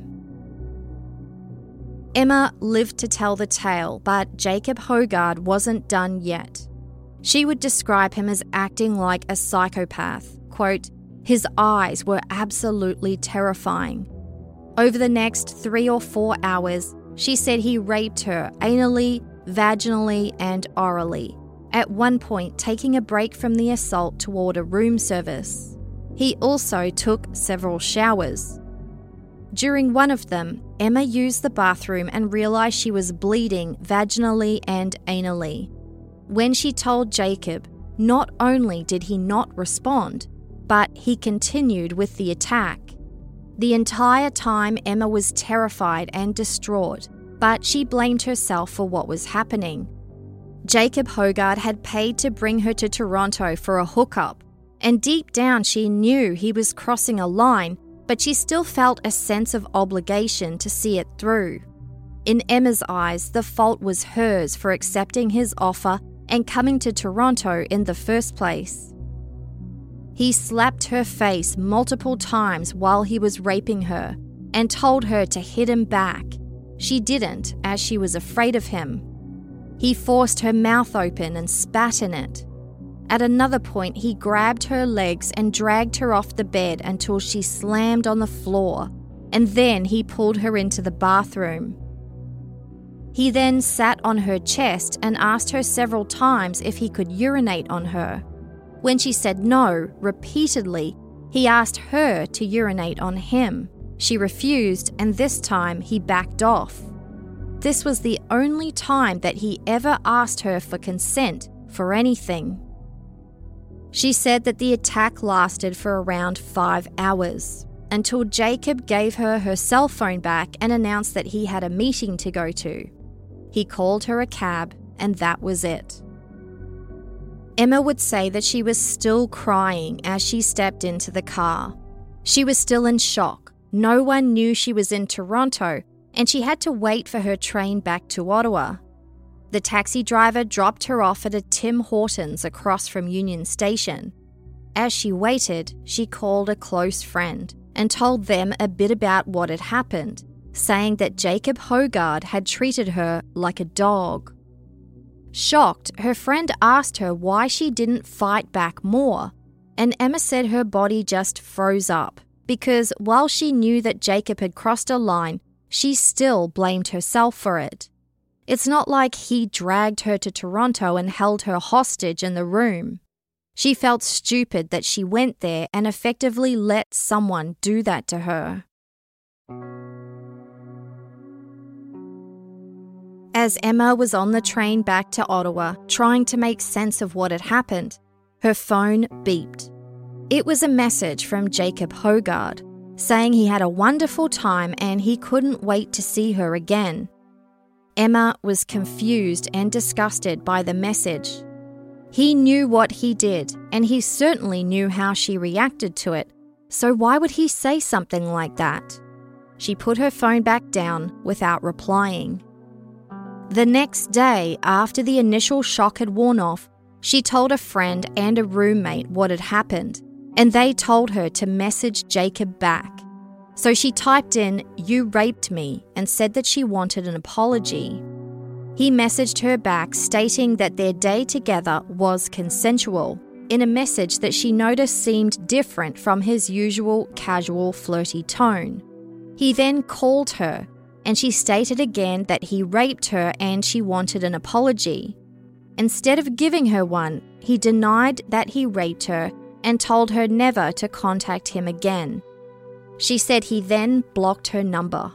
Emma lived to tell the tale, but Jacob Hogard wasn't done yet. She would describe him as acting like a psychopath. Quote, "His eyes were absolutely terrifying." Over the next 3 or 4 hours, she said he raped her anally, vaginally, and orally, at one point taking a break from the assault to order room service. He also took several showers. During one of them, Emma used the bathroom and realised she was bleeding vaginally and anally. When she told Jacob, not only did he not respond, but he continued with the attack. The entire time Emma was terrified and distraught, but she blamed herself for what was happening. Jacob Hogard had paid to bring her to Toronto for a hookup, and deep down she knew he was crossing a line, but she still felt a sense of obligation to see it through. In Emma's eyes, the fault was hers for accepting his offer and coming to Toronto in the first place. He slapped her face multiple times while he was raping her and told her to hit him back. She didn't, as she was afraid of him. He forced her mouth open and spat in it. At another point, he grabbed her legs and dragged her off the bed until she slammed on the floor, and then he pulled her into the bathroom. He then sat on her chest and asked her several times if he could urinate on her. When she said no repeatedly, he asked her to urinate on him. She refused, and this time he backed off. This was the only time that he ever asked her for consent for anything. She said that the attack lasted for around 5 hours, until Jacob gave her her cell phone back and announced that he had a meeting to go to. He called her a cab, and that was it. Emma would say that she was still crying as she stepped into the car. She was still in shock. No one knew she was in Toronto, and she had to wait for her train back to Ottawa. The taxi driver dropped her off at a Tim Hortons across from Union Station. As she waited, she called a close friend and told them a bit about what had happened, saying that Jacob Hogard had treated her like a dog. Shocked, her friend asked her why she didn't fight back more, and Emma said her body just froze up because while she knew that Jacob had crossed a line, she still blamed herself for it. It's not like he dragged her to Toronto and held her hostage in the room. She felt stupid that she went there and effectively let someone do that to her. As Emma was on the train back to Ottawa, trying to make sense of what had happened, her phone beeped. It was a message from Jacob Hogard, saying he had a wonderful time and he couldn't wait to see her again. Emma was confused and disgusted by the message. He knew what he did, and he certainly knew how she reacted to it, so why would he say something like that? She put her phone back down without replying. The next day, after the initial shock had worn off, she told a friend and a roommate what had happened, and they told her to message Jacob back. So she typed in, "You raped me," and said that she wanted an apology. He messaged her back stating that their day together was consensual, in a message that she noticed seemed different from his usual casual flirty tone. He then called her, and she stated again that he raped her and she wanted an apology. Instead of giving her one, he denied that he raped her and told her never to contact him again. She said he then blocked her number.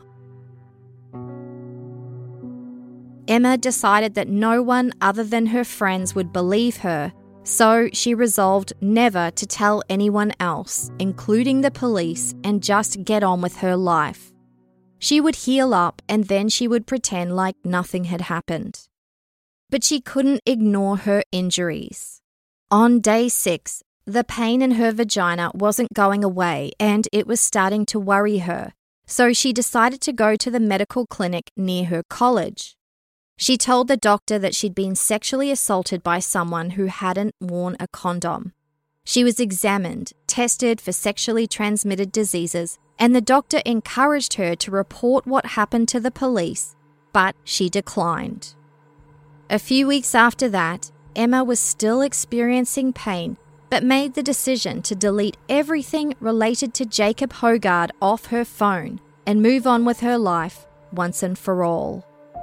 Emma decided that no one other than her friends would believe her, so she resolved never to tell anyone else, including the police, and just get on with her life. She would heal up and then she would pretend like nothing had happened. But she couldn't ignore her injuries. On day 6, the pain in her vagina wasn't going away and it was starting to worry her, so she decided to go to the medical clinic near her college. She told the doctor that she'd been sexually assaulted by someone who hadn't worn a condom. She was examined, tested for sexually transmitted diseases, and the doctor encouraged her to report what happened to the police, but she declined. A few weeks after that, Emma was still experiencing pain, but made the decision to delete everything related to Jacob Hogard off her phone and move on with her life once and for all.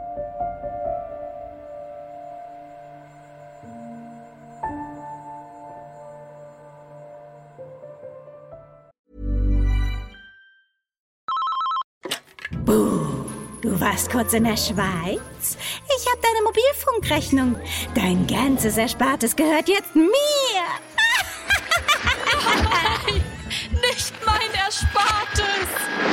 Du warst kurz in der Schweiz? Ich habe deine Mobilfunkrechnung. Dein ganzes Erspartes gehört jetzt mir. Nein, nicht mein Erspartes.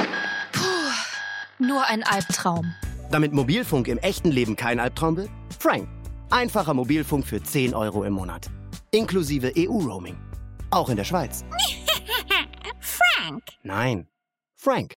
Puh, nur ein Albtraum. Damit Mobilfunk im echten Leben kein Albtraum wird? Frank. Einfacher Mobilfunk für 10 Euro im Monat. Inklusive EU-Roaming. Auch in der Schweiz. Frank. Nein, Frank.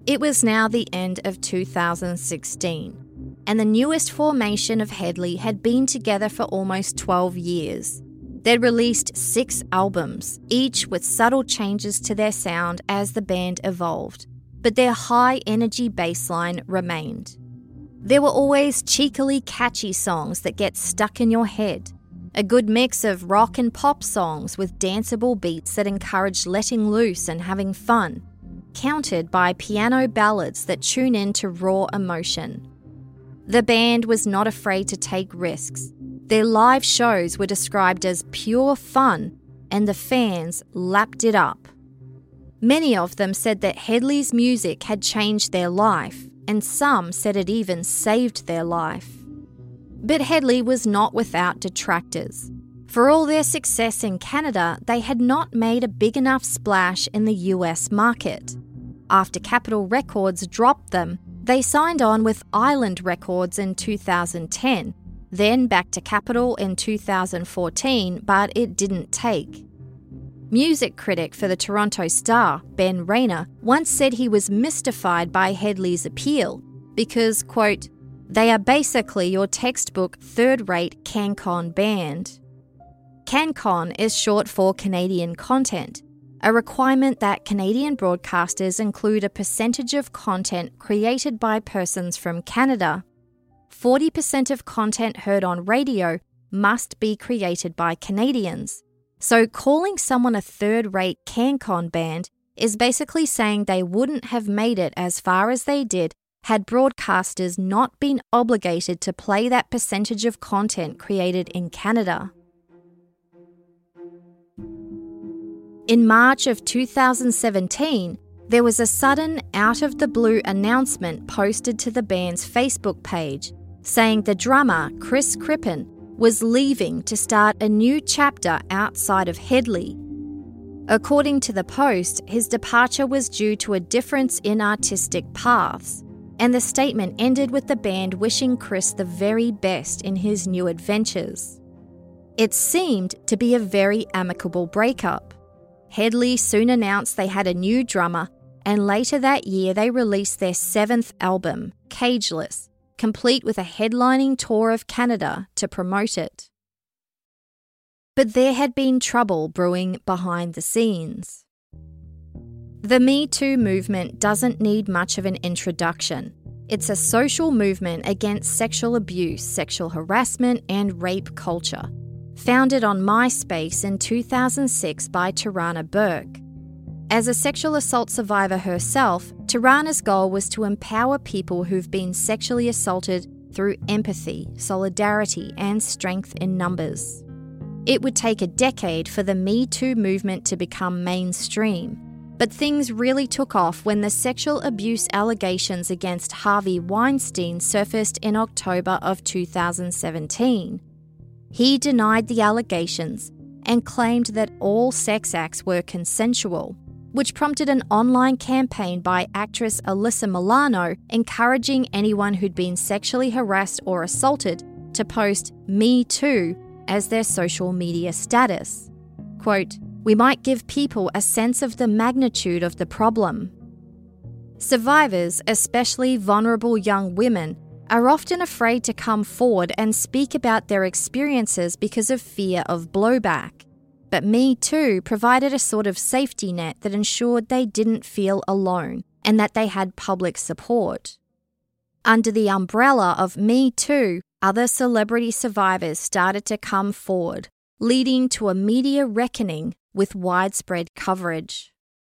It was now the end of 2016, and the newest formation of Hedley had been together for almost 12 years. They'd released 6 albums, each with subtle changes to their sound as the band evolved, but their high-energy bassline remained. There were always cheekily catchy songs that get stuck in your head, a good mix of rock and pop songs with danceable beats that encouraged letting loose and having fun, countered by piano ballads that tune in to raw emotion. The band was not afraid to take risks. Their live shows were described as pure fun, and the fans lapped it up. Many of them said that Hedley's music had changed their life, and some said it even saved their life. But Hedley was not without detractors. For all their success in Canada, they had not made a big enough splash in the US market. After Capitol Records dropped them, they signed on with Island Records in 2010, then back to Capitol in 2014, but it didn't take. Music critic for the Toronto Star, Ben Rayner, once said he was mystified by Hedley's appeal because, quote, "They are basically your textbook third-rate CanCon band." CanCon is short for Canadian content, a requirement that Canadian broadcasters include a percentage of content created by persons from Canada. 40% of content heard on radio must be created by Canadians. So calling someone a third-rate CanCon band is basically saying they wouldn't have made it as far as they did had broadcasters not been obligated to play that percentage of content created in Canada. In March of 2017, there was a sudden out-of-the-blue announcement posted to the band's Facebook page saying the drummer, Chris Crippen, was leaving to start a new chapter outside of Hedley. According to the post, his departure was due to a difference in artistic paths, and the statement ended with the band wishing Chris the very best in his new adventures. It seemed to be a very amicable breakup. Hedley soon announced they had a new drummer, and later that year they released their 7th album, Cageless, complete with a headlining tour of Canada to promote it. But there had been trouble brewing behind the scenes. The Me Too movement doesn't need much of an introduction. It's a social movement against sexual abuse, sexual harassment, and rape culture, founded on MySpace in 2006 by Tarana Burke. As a sexual assault survivor herself, Tarana's goal was to empower people who've been sexually assaulted through empathy, solidarity, and strength in numbers. It would take a decade for the Me Too movement to become mainstream, but things really took off when the sexual abuse allegations against Harvey Weinstein surfaced in October of 2017. He denied the allegations and claimed that all sex acts were consensual, which prompted an online campaign by actress Alyssa Milano encouraging anyone who'd been sexually harassed or assaulted to post "Me Too" as their social media status. Quote, "We might give people a sense of the magnitude of the problem." Survivors, especially vulnerable young women, are often afraid to come forward and speak about their experiences because of fear of blowback. But Me Too provided a sort of safety net that ensured they didn't feel alone and that they had public support. Under the umbrella of Me Too, other celebrity survivors started to come forward, leading to a media reckoning with widespread coverage.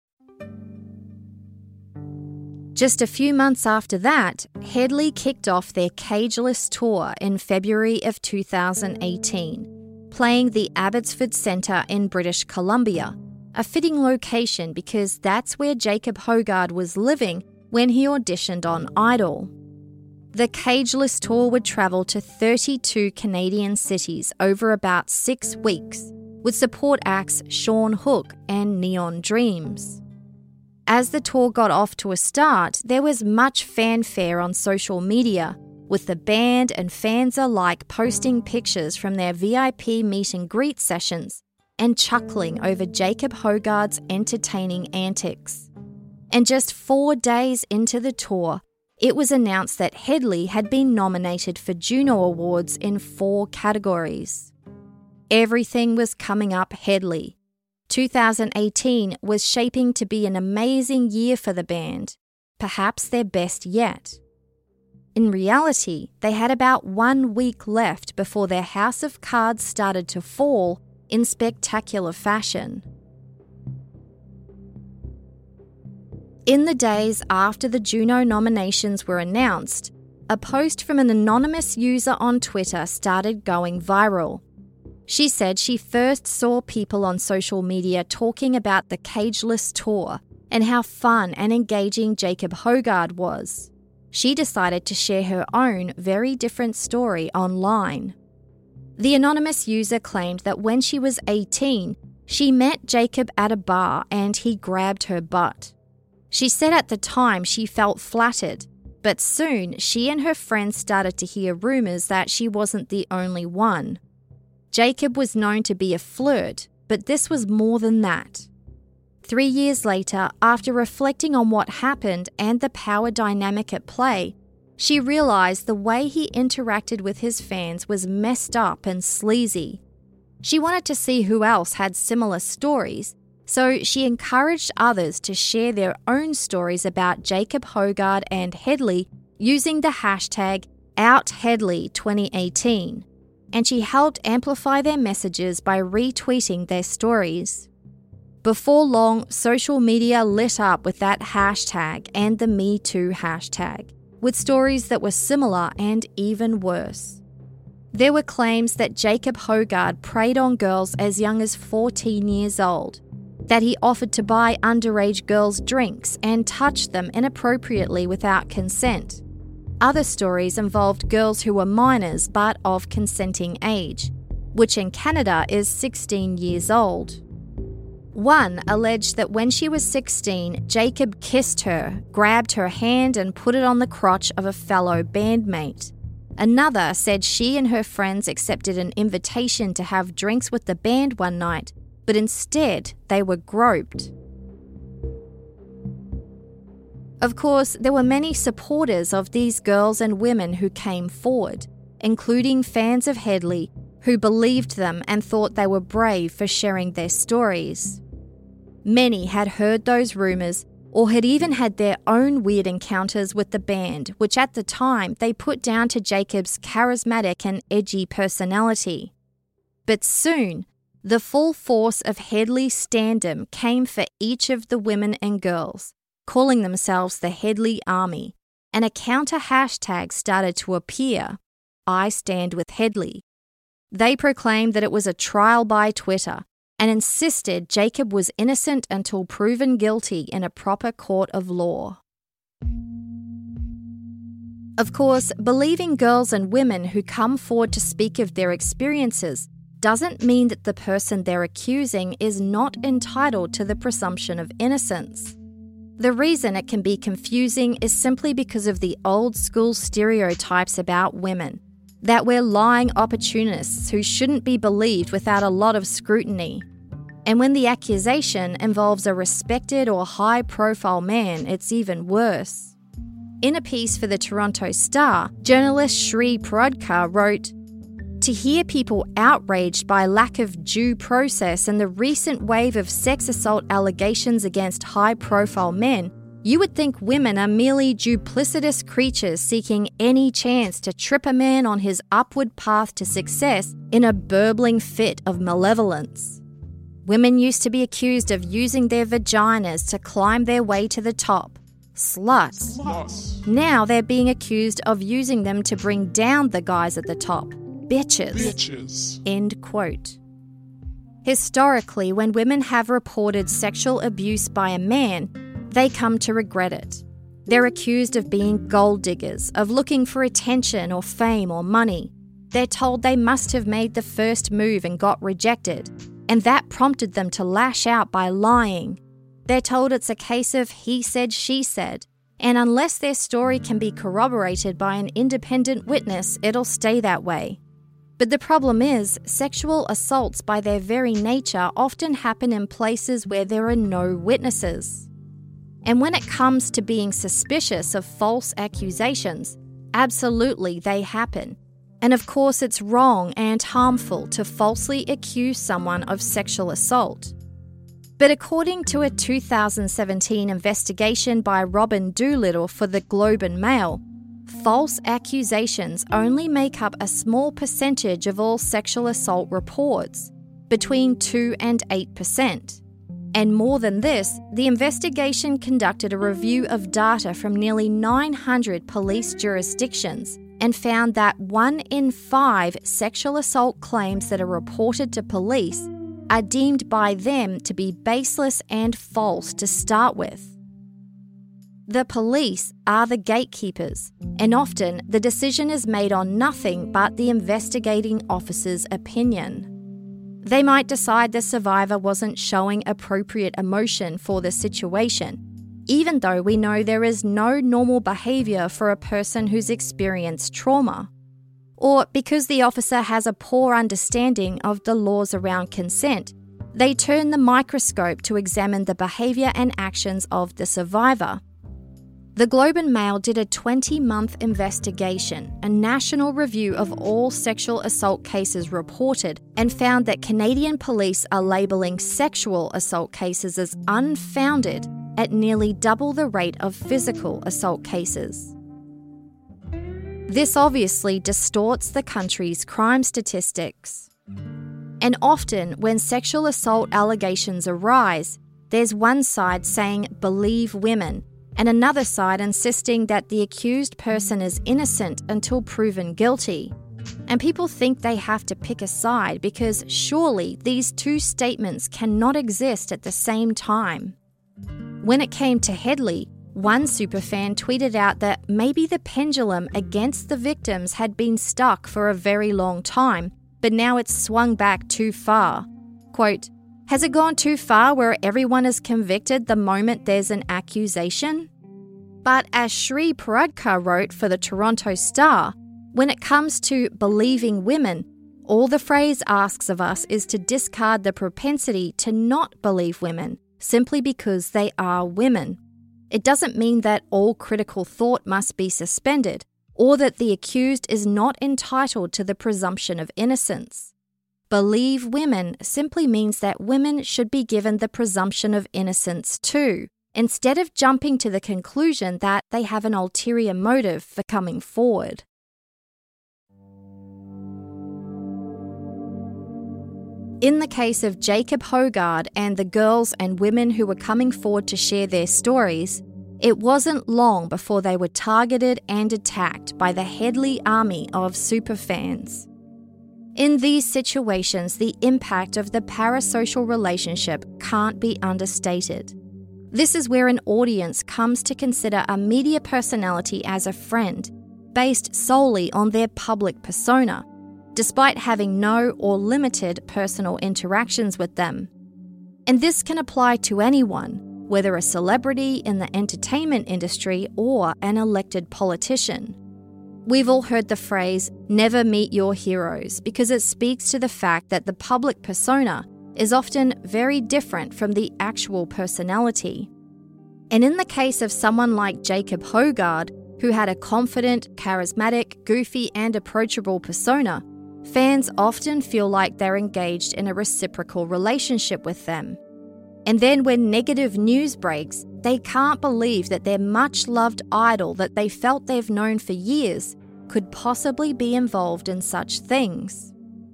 Just a few months after that, Hedley kicked off their Cageless tour in February of 2018, playing the Abbotsford Centre in British Columbia, a fitting location because that's where Jacob Hogarth was living when he auditioned on Idol. The Cageless tour would travel to 32 Canadian cities over about 6 weeks, with support acts Sean Hook and Neon Dreams. As the tour got off to a start, there was much fanfare on social media, with the band and fans alike posting pictures from their VIP meet and greet sessions and chuckling over Jacob Hogarth's entertaining antics. And just 4 days into the tour, it was announced that Hedley had been nominated for Juno Awards in 4 categories. Everything was coming up Hedley. 2018 was shaping to be an amazing year for the band, perhaps their best yet. In reality, they had about 1 week left before their house of cards started to fall in spectacular fashion. In the days after the Juno nominations were announced, a post from an anonymous user on Twitter started going viral. She said she first saw people on social media talking about the Cageless tour and how fun and engaging Jacob Hoggard was. She decided to share her own very different story online. The anonymous user claimed that when she was 18, she met Jacob at a bar and he grabbed her butt. She said at the time she felt flattered, but soon she and her friends started to hear rumours that she wasn't the only one. Jacob was known to be a flirt, but this was more than that. 3 years later, after reflecting on what happened and the power dynamic at play, she realised the way he interacted with his fans was messed up and sleazy. She wanted to see who else had similar stories, so she encouraged others to share their own stories about Jacob Hoggard and Hedley using the hashtag #OutHedley2018, and she helped amplify their messages by retweeting their stories. Before long, social media lit up with that hashtag and the Me Too hashtag, with stories that were similar and even worse. There were claims that Jacob Hoggard preyed on girls as young as 14 years old, that he offered to buy underage girls drinks and touch them inappropriately without consent. Other stories involved girls who were minors but of consenting age, which in Canada is 16 years old. One alleged that when she was 16, Jacob kissed her, grabbed her hand and put it on the crotch of a fellow bandmate. Another said she and her friends accepted an invitation to have drinks with the band one night, but instead they were groped. Of course, there were many supporters of these girls and women who came forward, including fans of Hedley who believed them and thought they were brave for sharing their stories. Many had heard those rumours or had even had their own weird encounters with the band, which at the time they put down to Jacob's charismatic and edgy personality. But soon, the full force of Hedley's stand-up came for each of the women and girls, calling themselves the Hedley Army, and a counter hashtag started to appear, I Stand With Hedley. They proclaimed that it was a trial by Twitter and insisted Jacob was innocent until proven guilty in a proper court of law. Of course, believing girls and women who come forward to speak of their experiences doesn't mean that the person they're accusing is not entitled to the presumption of innocence. The reason it can be confusing is simply because of the old school stereotypes about women, that we're lying opportunists who shouldn't be believed without a lot of scrutiny. And when the accusation involves a respected or high-profile man, it's even worse. In a piece for the Toronto Star, journalist Shri Prodkar wrote, "To hear people outraged by lack of due process and the recent wave of sex assault allegations against high-profile men, you would think women are merely duplicitous creatures seeking any chance to trip a man on his upward path to success in a burbling fit of malevolence. Women used to be accused of using their vaginas to climb their way to the top. Sluts. Now they're being accused of using them to bring down the guys at the top. Bitches. End quote. Historically, when women have reported sexual abuse by a man, they come to regret it. They're accused of being gold diggers, of looking for attention or fame or money. They're told they must have made the first move and got rejected, and that prompted them to lash out by lying. They're told it's a case of he said, she said, and unless their story can be corroborated by an independent witness, it'll stay that way. But the problem is, sexual assaults by their very nature often happen in places where there are no witnesses. And when it comes to being suspicious of false accusations, absolutely they happen. And of course it's wrong and harmful to falsely accuse someone of sexual assault. But according to a 2017 investigation by Robin Doolittle for the Globe and Mail, false accusations only make up a small percentage of all sexual assault reports, between 2 and 8%. And more than this, the investigation conducted a review of data from nearly 900 police jurisdictions and found that 1 in 5 sexual assault claims that are reported to police are deemed by them to be baseless and false to start with. The police are the gatekeepers, and often the decision is made on nothing but the investigating officer's opinion. They might decide the survivor wasn't showing appropriate emotion for the situation, even though we know there is no normal behaviour for a person who's experienced trauma. Or because the officer has a poor understanding of the laws around consent, they turn the microscope to examine the behaviour and actions of the survivor. The Globe and Mail did a 20-month investigation, a national review of all sexual assault cases reported, and found that Canadian police are labelling sexual assault cases as unfounded at nearly double the rate of physical assault cases. This obviously distorts the country's crime statistics. And often, when sexual assault allegations arise, there's one side saying, "Believe women," and another side insisting that the accused person is innocent until proven guilty. And people think they have to pick a side because surely these two statements cannot exist at the same time. When it came to Headley, one superfan tweeted out that maybe the pendulum against the victims had been stuck for a very long time, but now it's swung back too far. Quote, "Has it gone too far where everyone is convicted the moment there's an accusation?" But as Shri Paradkar wrote for the Toronto Star, when it comes to believing women, all the phrase asks of us is to discard the propensity to not believe women, simply because they are women. It doesn't mean that all critical thought must be suspended, or that the accused is not entitled to the presumption of innocence. Believe women simply means that women should be given the presumption of innocence too, instead of jumping to the conclusion that they have an ulterior motive for coming forward. In the case of Jacob Hogard and the girls and women who were coming forward to share their stories, it wasn't long before they were targeted and attacked by the Headley army of superfans. In these situations, the impact of the parasocial relationship can't be understated. This is where an audience comes to consider a media personality as a friend, based solely on their public persona, despite having no or limited personal interactions with them. And this can apply to anyone, whether a celebrity in the entertainment industry or an elected politician. We've all heard the phrase, "never meet your heroes," because it speaks to the fact that the public persona is often very different from the actual personality. And in the case of someone like Jacob Hogard, who had a confident, charismatic, goofy and approachable persona, fans often feel like they're engaged in a reciprocal relationship with them. And then when negative news breaks, they can't believe that their much-loved idol that they felt they've known for years could possibly be involved in such things.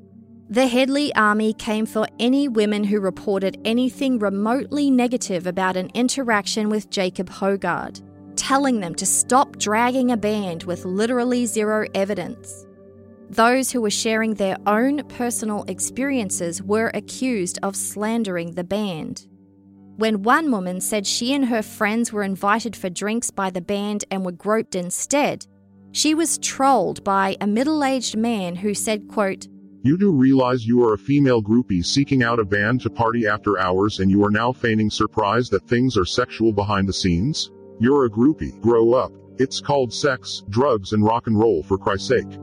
The Headley army came for any women who reported anything remotely negative about an interaction with Jacob Hogard, telling them to stop dragging a band with literally zero evidence. Those who were sharing their own personal experiences were accused of slandering the band. When one woman said she and her friends were invited for drinks by the band and were groped instead, she was trolled by a middle-aged man who said, quote, "You do realize you are a female groupie seeking out a band to party after hours and you are now feigning surprise that things are sexual behind the scenes? You're a groupie. Grow up. It's called sex, drugs and rock and roll, for Christ's sake."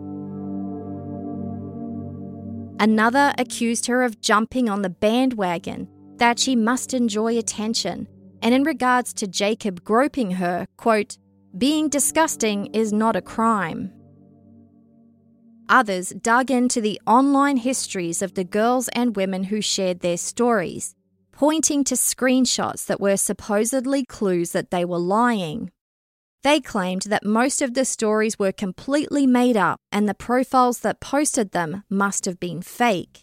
Another accused her of jumping on the bandwagon, that she must enjoy attention, And in regards to Jacob groping her, quote, "Being disgusting is not a crime." Others dug into the online histories of the girls and women who shared their stories, pointing to screenshots that were supposedly clues that they were lying. They claimed that most of the stories were completely made up and the profiles that posted them must have been fake.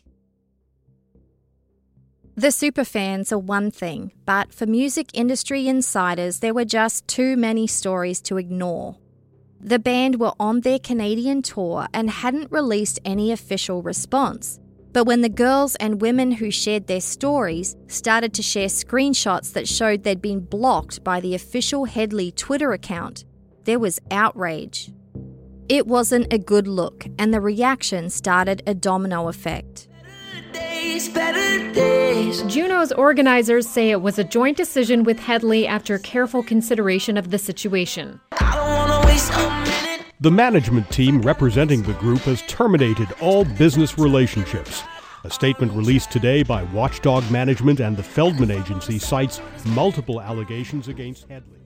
The superfans are one thing, but for music industry insiders, there were just too many stories to ignore. The band were on their Canadian tour and hadn't released any official response. But when the girls and women who shared their stories started to share screenshots that showed they'd been blocked by the official Hedley Twitter account, there was outrage. It wasn't a good look, and the reaction started a domino effect. Juno's organizers say it was a joint decision with Hedley after careful consideration of the situation. The management team representing the group has terminated all business relationships. A statement released today by Watchdog Management and the Feldman Agency cites multiple allegations against Hedley.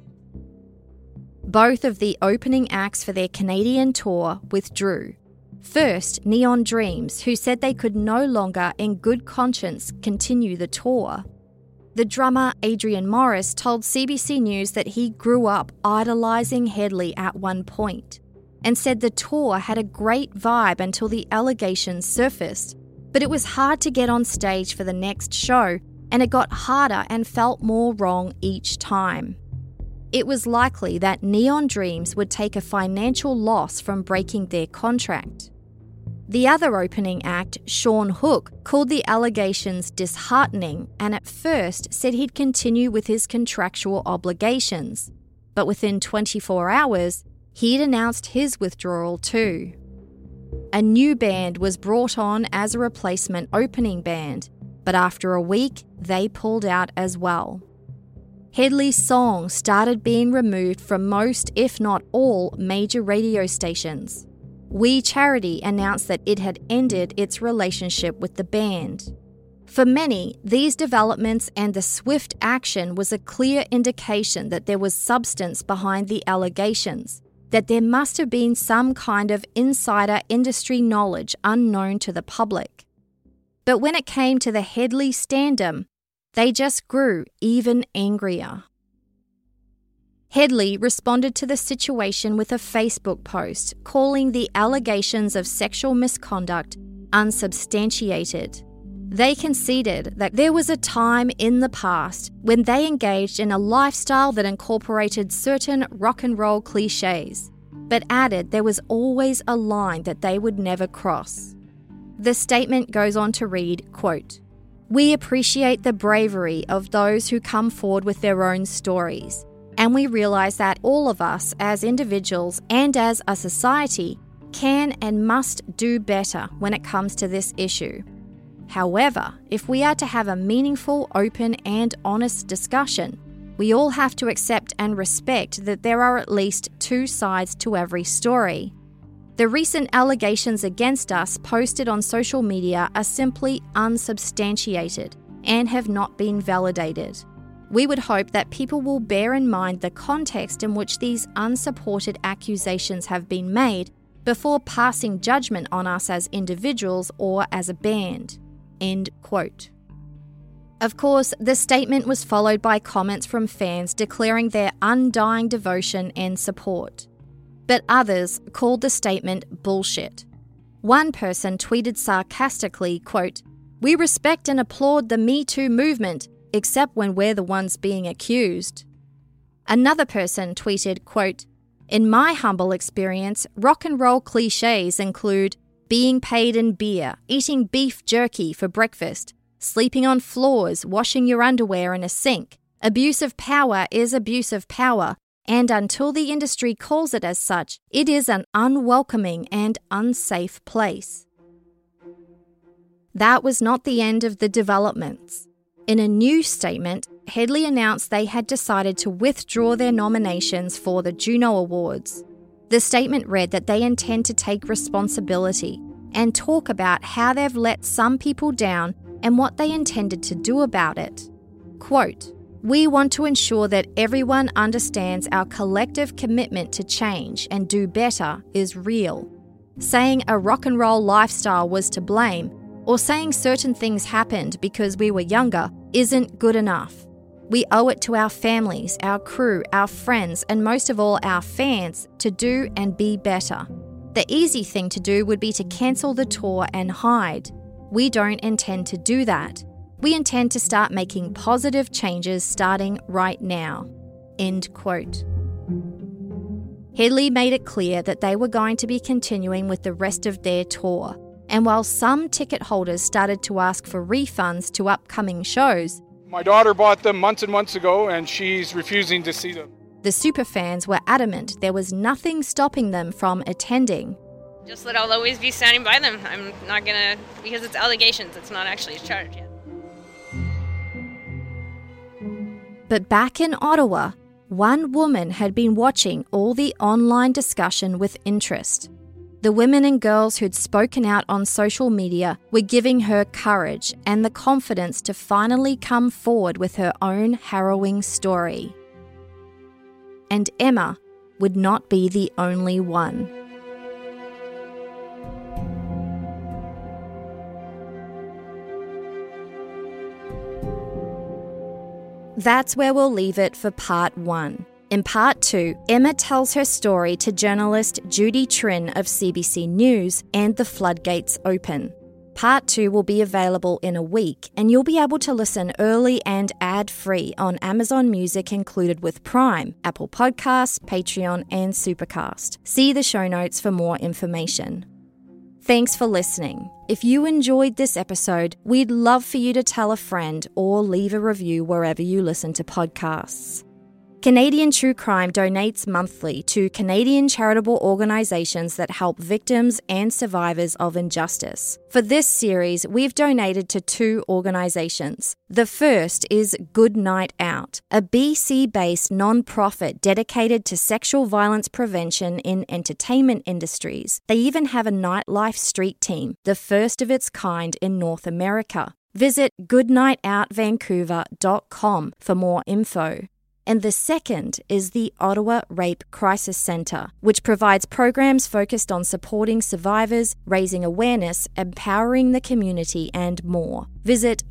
Both of the opening acts for their Canadian tour withdrew. First, Neon Dreams, who said they could no longer, in good conscience, continue the tour. The drummer Adrian Morris told CBC News that he grew up idolising Hedley at one point, and said the tour had a great vibe until the allegations surfaced, but it was hard to get on stage for the next show, and it got harder and felt more wrong each time. It was likely that Neon Dreams would take a financial loss from breaking their contract. The other opening act, Sean Hook, called the allegations disheartening and at first said he'd continue with his contractual obligations. But within 24 hours, he'd announced his withdrawal too. A new band was brought on as a replacement opening band, but after a week, they pulled out as well. Hedley's song started being removed from most, if not all, major radio stations. We Charity announced that it had ended its relationship with the band. For many, these developments and the swift action was a clear indication that there was substance behind the allegations, that there must have been some kind of insider industry knowledge unknown to the public. But when it came to the Hedley stand-em, they just grew even angrier. Hedley responded to the situation with a Facebook post calling the allegations of sexual misconduct unsubstantiated. They conceded that there was a time in the past when they engaged in a lifestyle that incorporated certain rock and roll cliches, but added there was always a line that they would never cross. The statement goes on to read, quote, "We appreciate the bravery of those who come forward with their own stories, and we realise that all of us as individuals and as a society can and must do better when it comes to this issue. However, if we are to have a meaningful, open and honest discussion, we all have to accept and respect that there are at least two sides to every story. The recent allegations against us posted on social media are simply unsubstantiated and have not been validated. We would hope that people will bear in mind the context in which these unsupported accusations have been made before passing judgment on us as individuals or as a band." End quote. Of course, the statement was followed by comments from fans declaring their undying devotion and support. But others called the statement bullshit. One person tweeted sarcastically, quote, "We respect and applaud the Me Too movement, except when we're the ones being accused." Another person tweeted, quote, "In my humble experience, rock and roll cliches include being paid in beer, eating beef jerky for breakfast, sleeping on floors, washing your underwear in a sink. Abuse of power is abuse of power, and until the industry calls it as such, it is an unwelcoming and unsafe place." That was not the end of the developments. In a new statement, Hedley announced they had decided to withdraw their nominations for the Juno Awards. The statement read that they intend to take responsibility and talk about how they've let some people down and what they intended to do about it. Quote, We want to ensure that everyone understands our collective commitment to change and do better is real. Saying a rock and roll lifestyle was to blame, or saying certain things happened because we were younger, isn't good enough. We owe it to our families, our crew, our friends, and most of all our fans to do and be better. The easy thing to do would be to cancel the tour and hide. We don't intend to do that. We intend to start making positive changes starting right now." End quote. Hedley made it clear that they were going to be continuing with the rest of their tour, and while some ticket holders started to ask for refunds to upcoming shows, my daughter bought them months and months ago and she's refusing to see them. The superfans were adamant there was nothing stopping them from attending. Just that I'll always be standing by them. I'm not gonna, because it's allegations, it's not actually a charge yet. But back in Ottawa, one woman had been watching all the online discussion with interest. The women and girls who'd spoken out on social media were giving her courage and the confidence to finally come forward with her own harrowing story. And Emma would not be the only one. That's where we'll leave it for part 1. In part 2, Emma tells her story to journalist Judy Trin of CBC News and The Floodgates Open. Part 2 will be available in a week, and you'll be able to listen early and ad-free on Amazon Music included with Prime, Apple Podcasts, Patreon, and Supercast. See the show notes for more information. Thanks for listening. If you enjoyed this episode, we'd love for you to tell a friend or leave a review wherever you listen to podcasts. Canadian True Crime donates monthly to Canadian charitable organisations that help victims and survivors of injustice. For this series, we've donated to 2 organisations. The first is Good Night Out, a BC-based non-profit dedicated to sexual violence prevention in entertainment industries. They even have a nightlife street team, the first of its kind in North America. Visit goodnightoutvancouver.com for more info. And the second is the Ottawa Rape Crisis Centre, which provides programs focused on supporting survivors, raising awareness, empowering the community, and more. Visit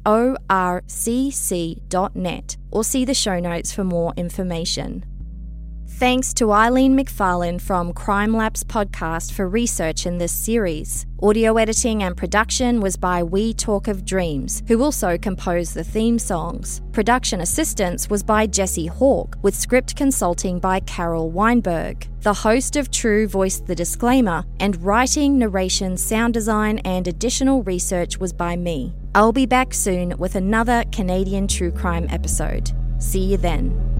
orcc.net or see the show notes for more information. Thanks to Eileen McFarlane from Crime Lapse Podcast for research in this series. Audio editing and production was by We Talk of Dreams, who also composed the theme songs. Production assistance was by Jesse Hawke, with script consulting by Carol Weinberg. The host of True voiced the disclaimer, and writing, narration, sound design, and additional research was by me. I'll be back soon with another Canadian True Crime episode. See you then.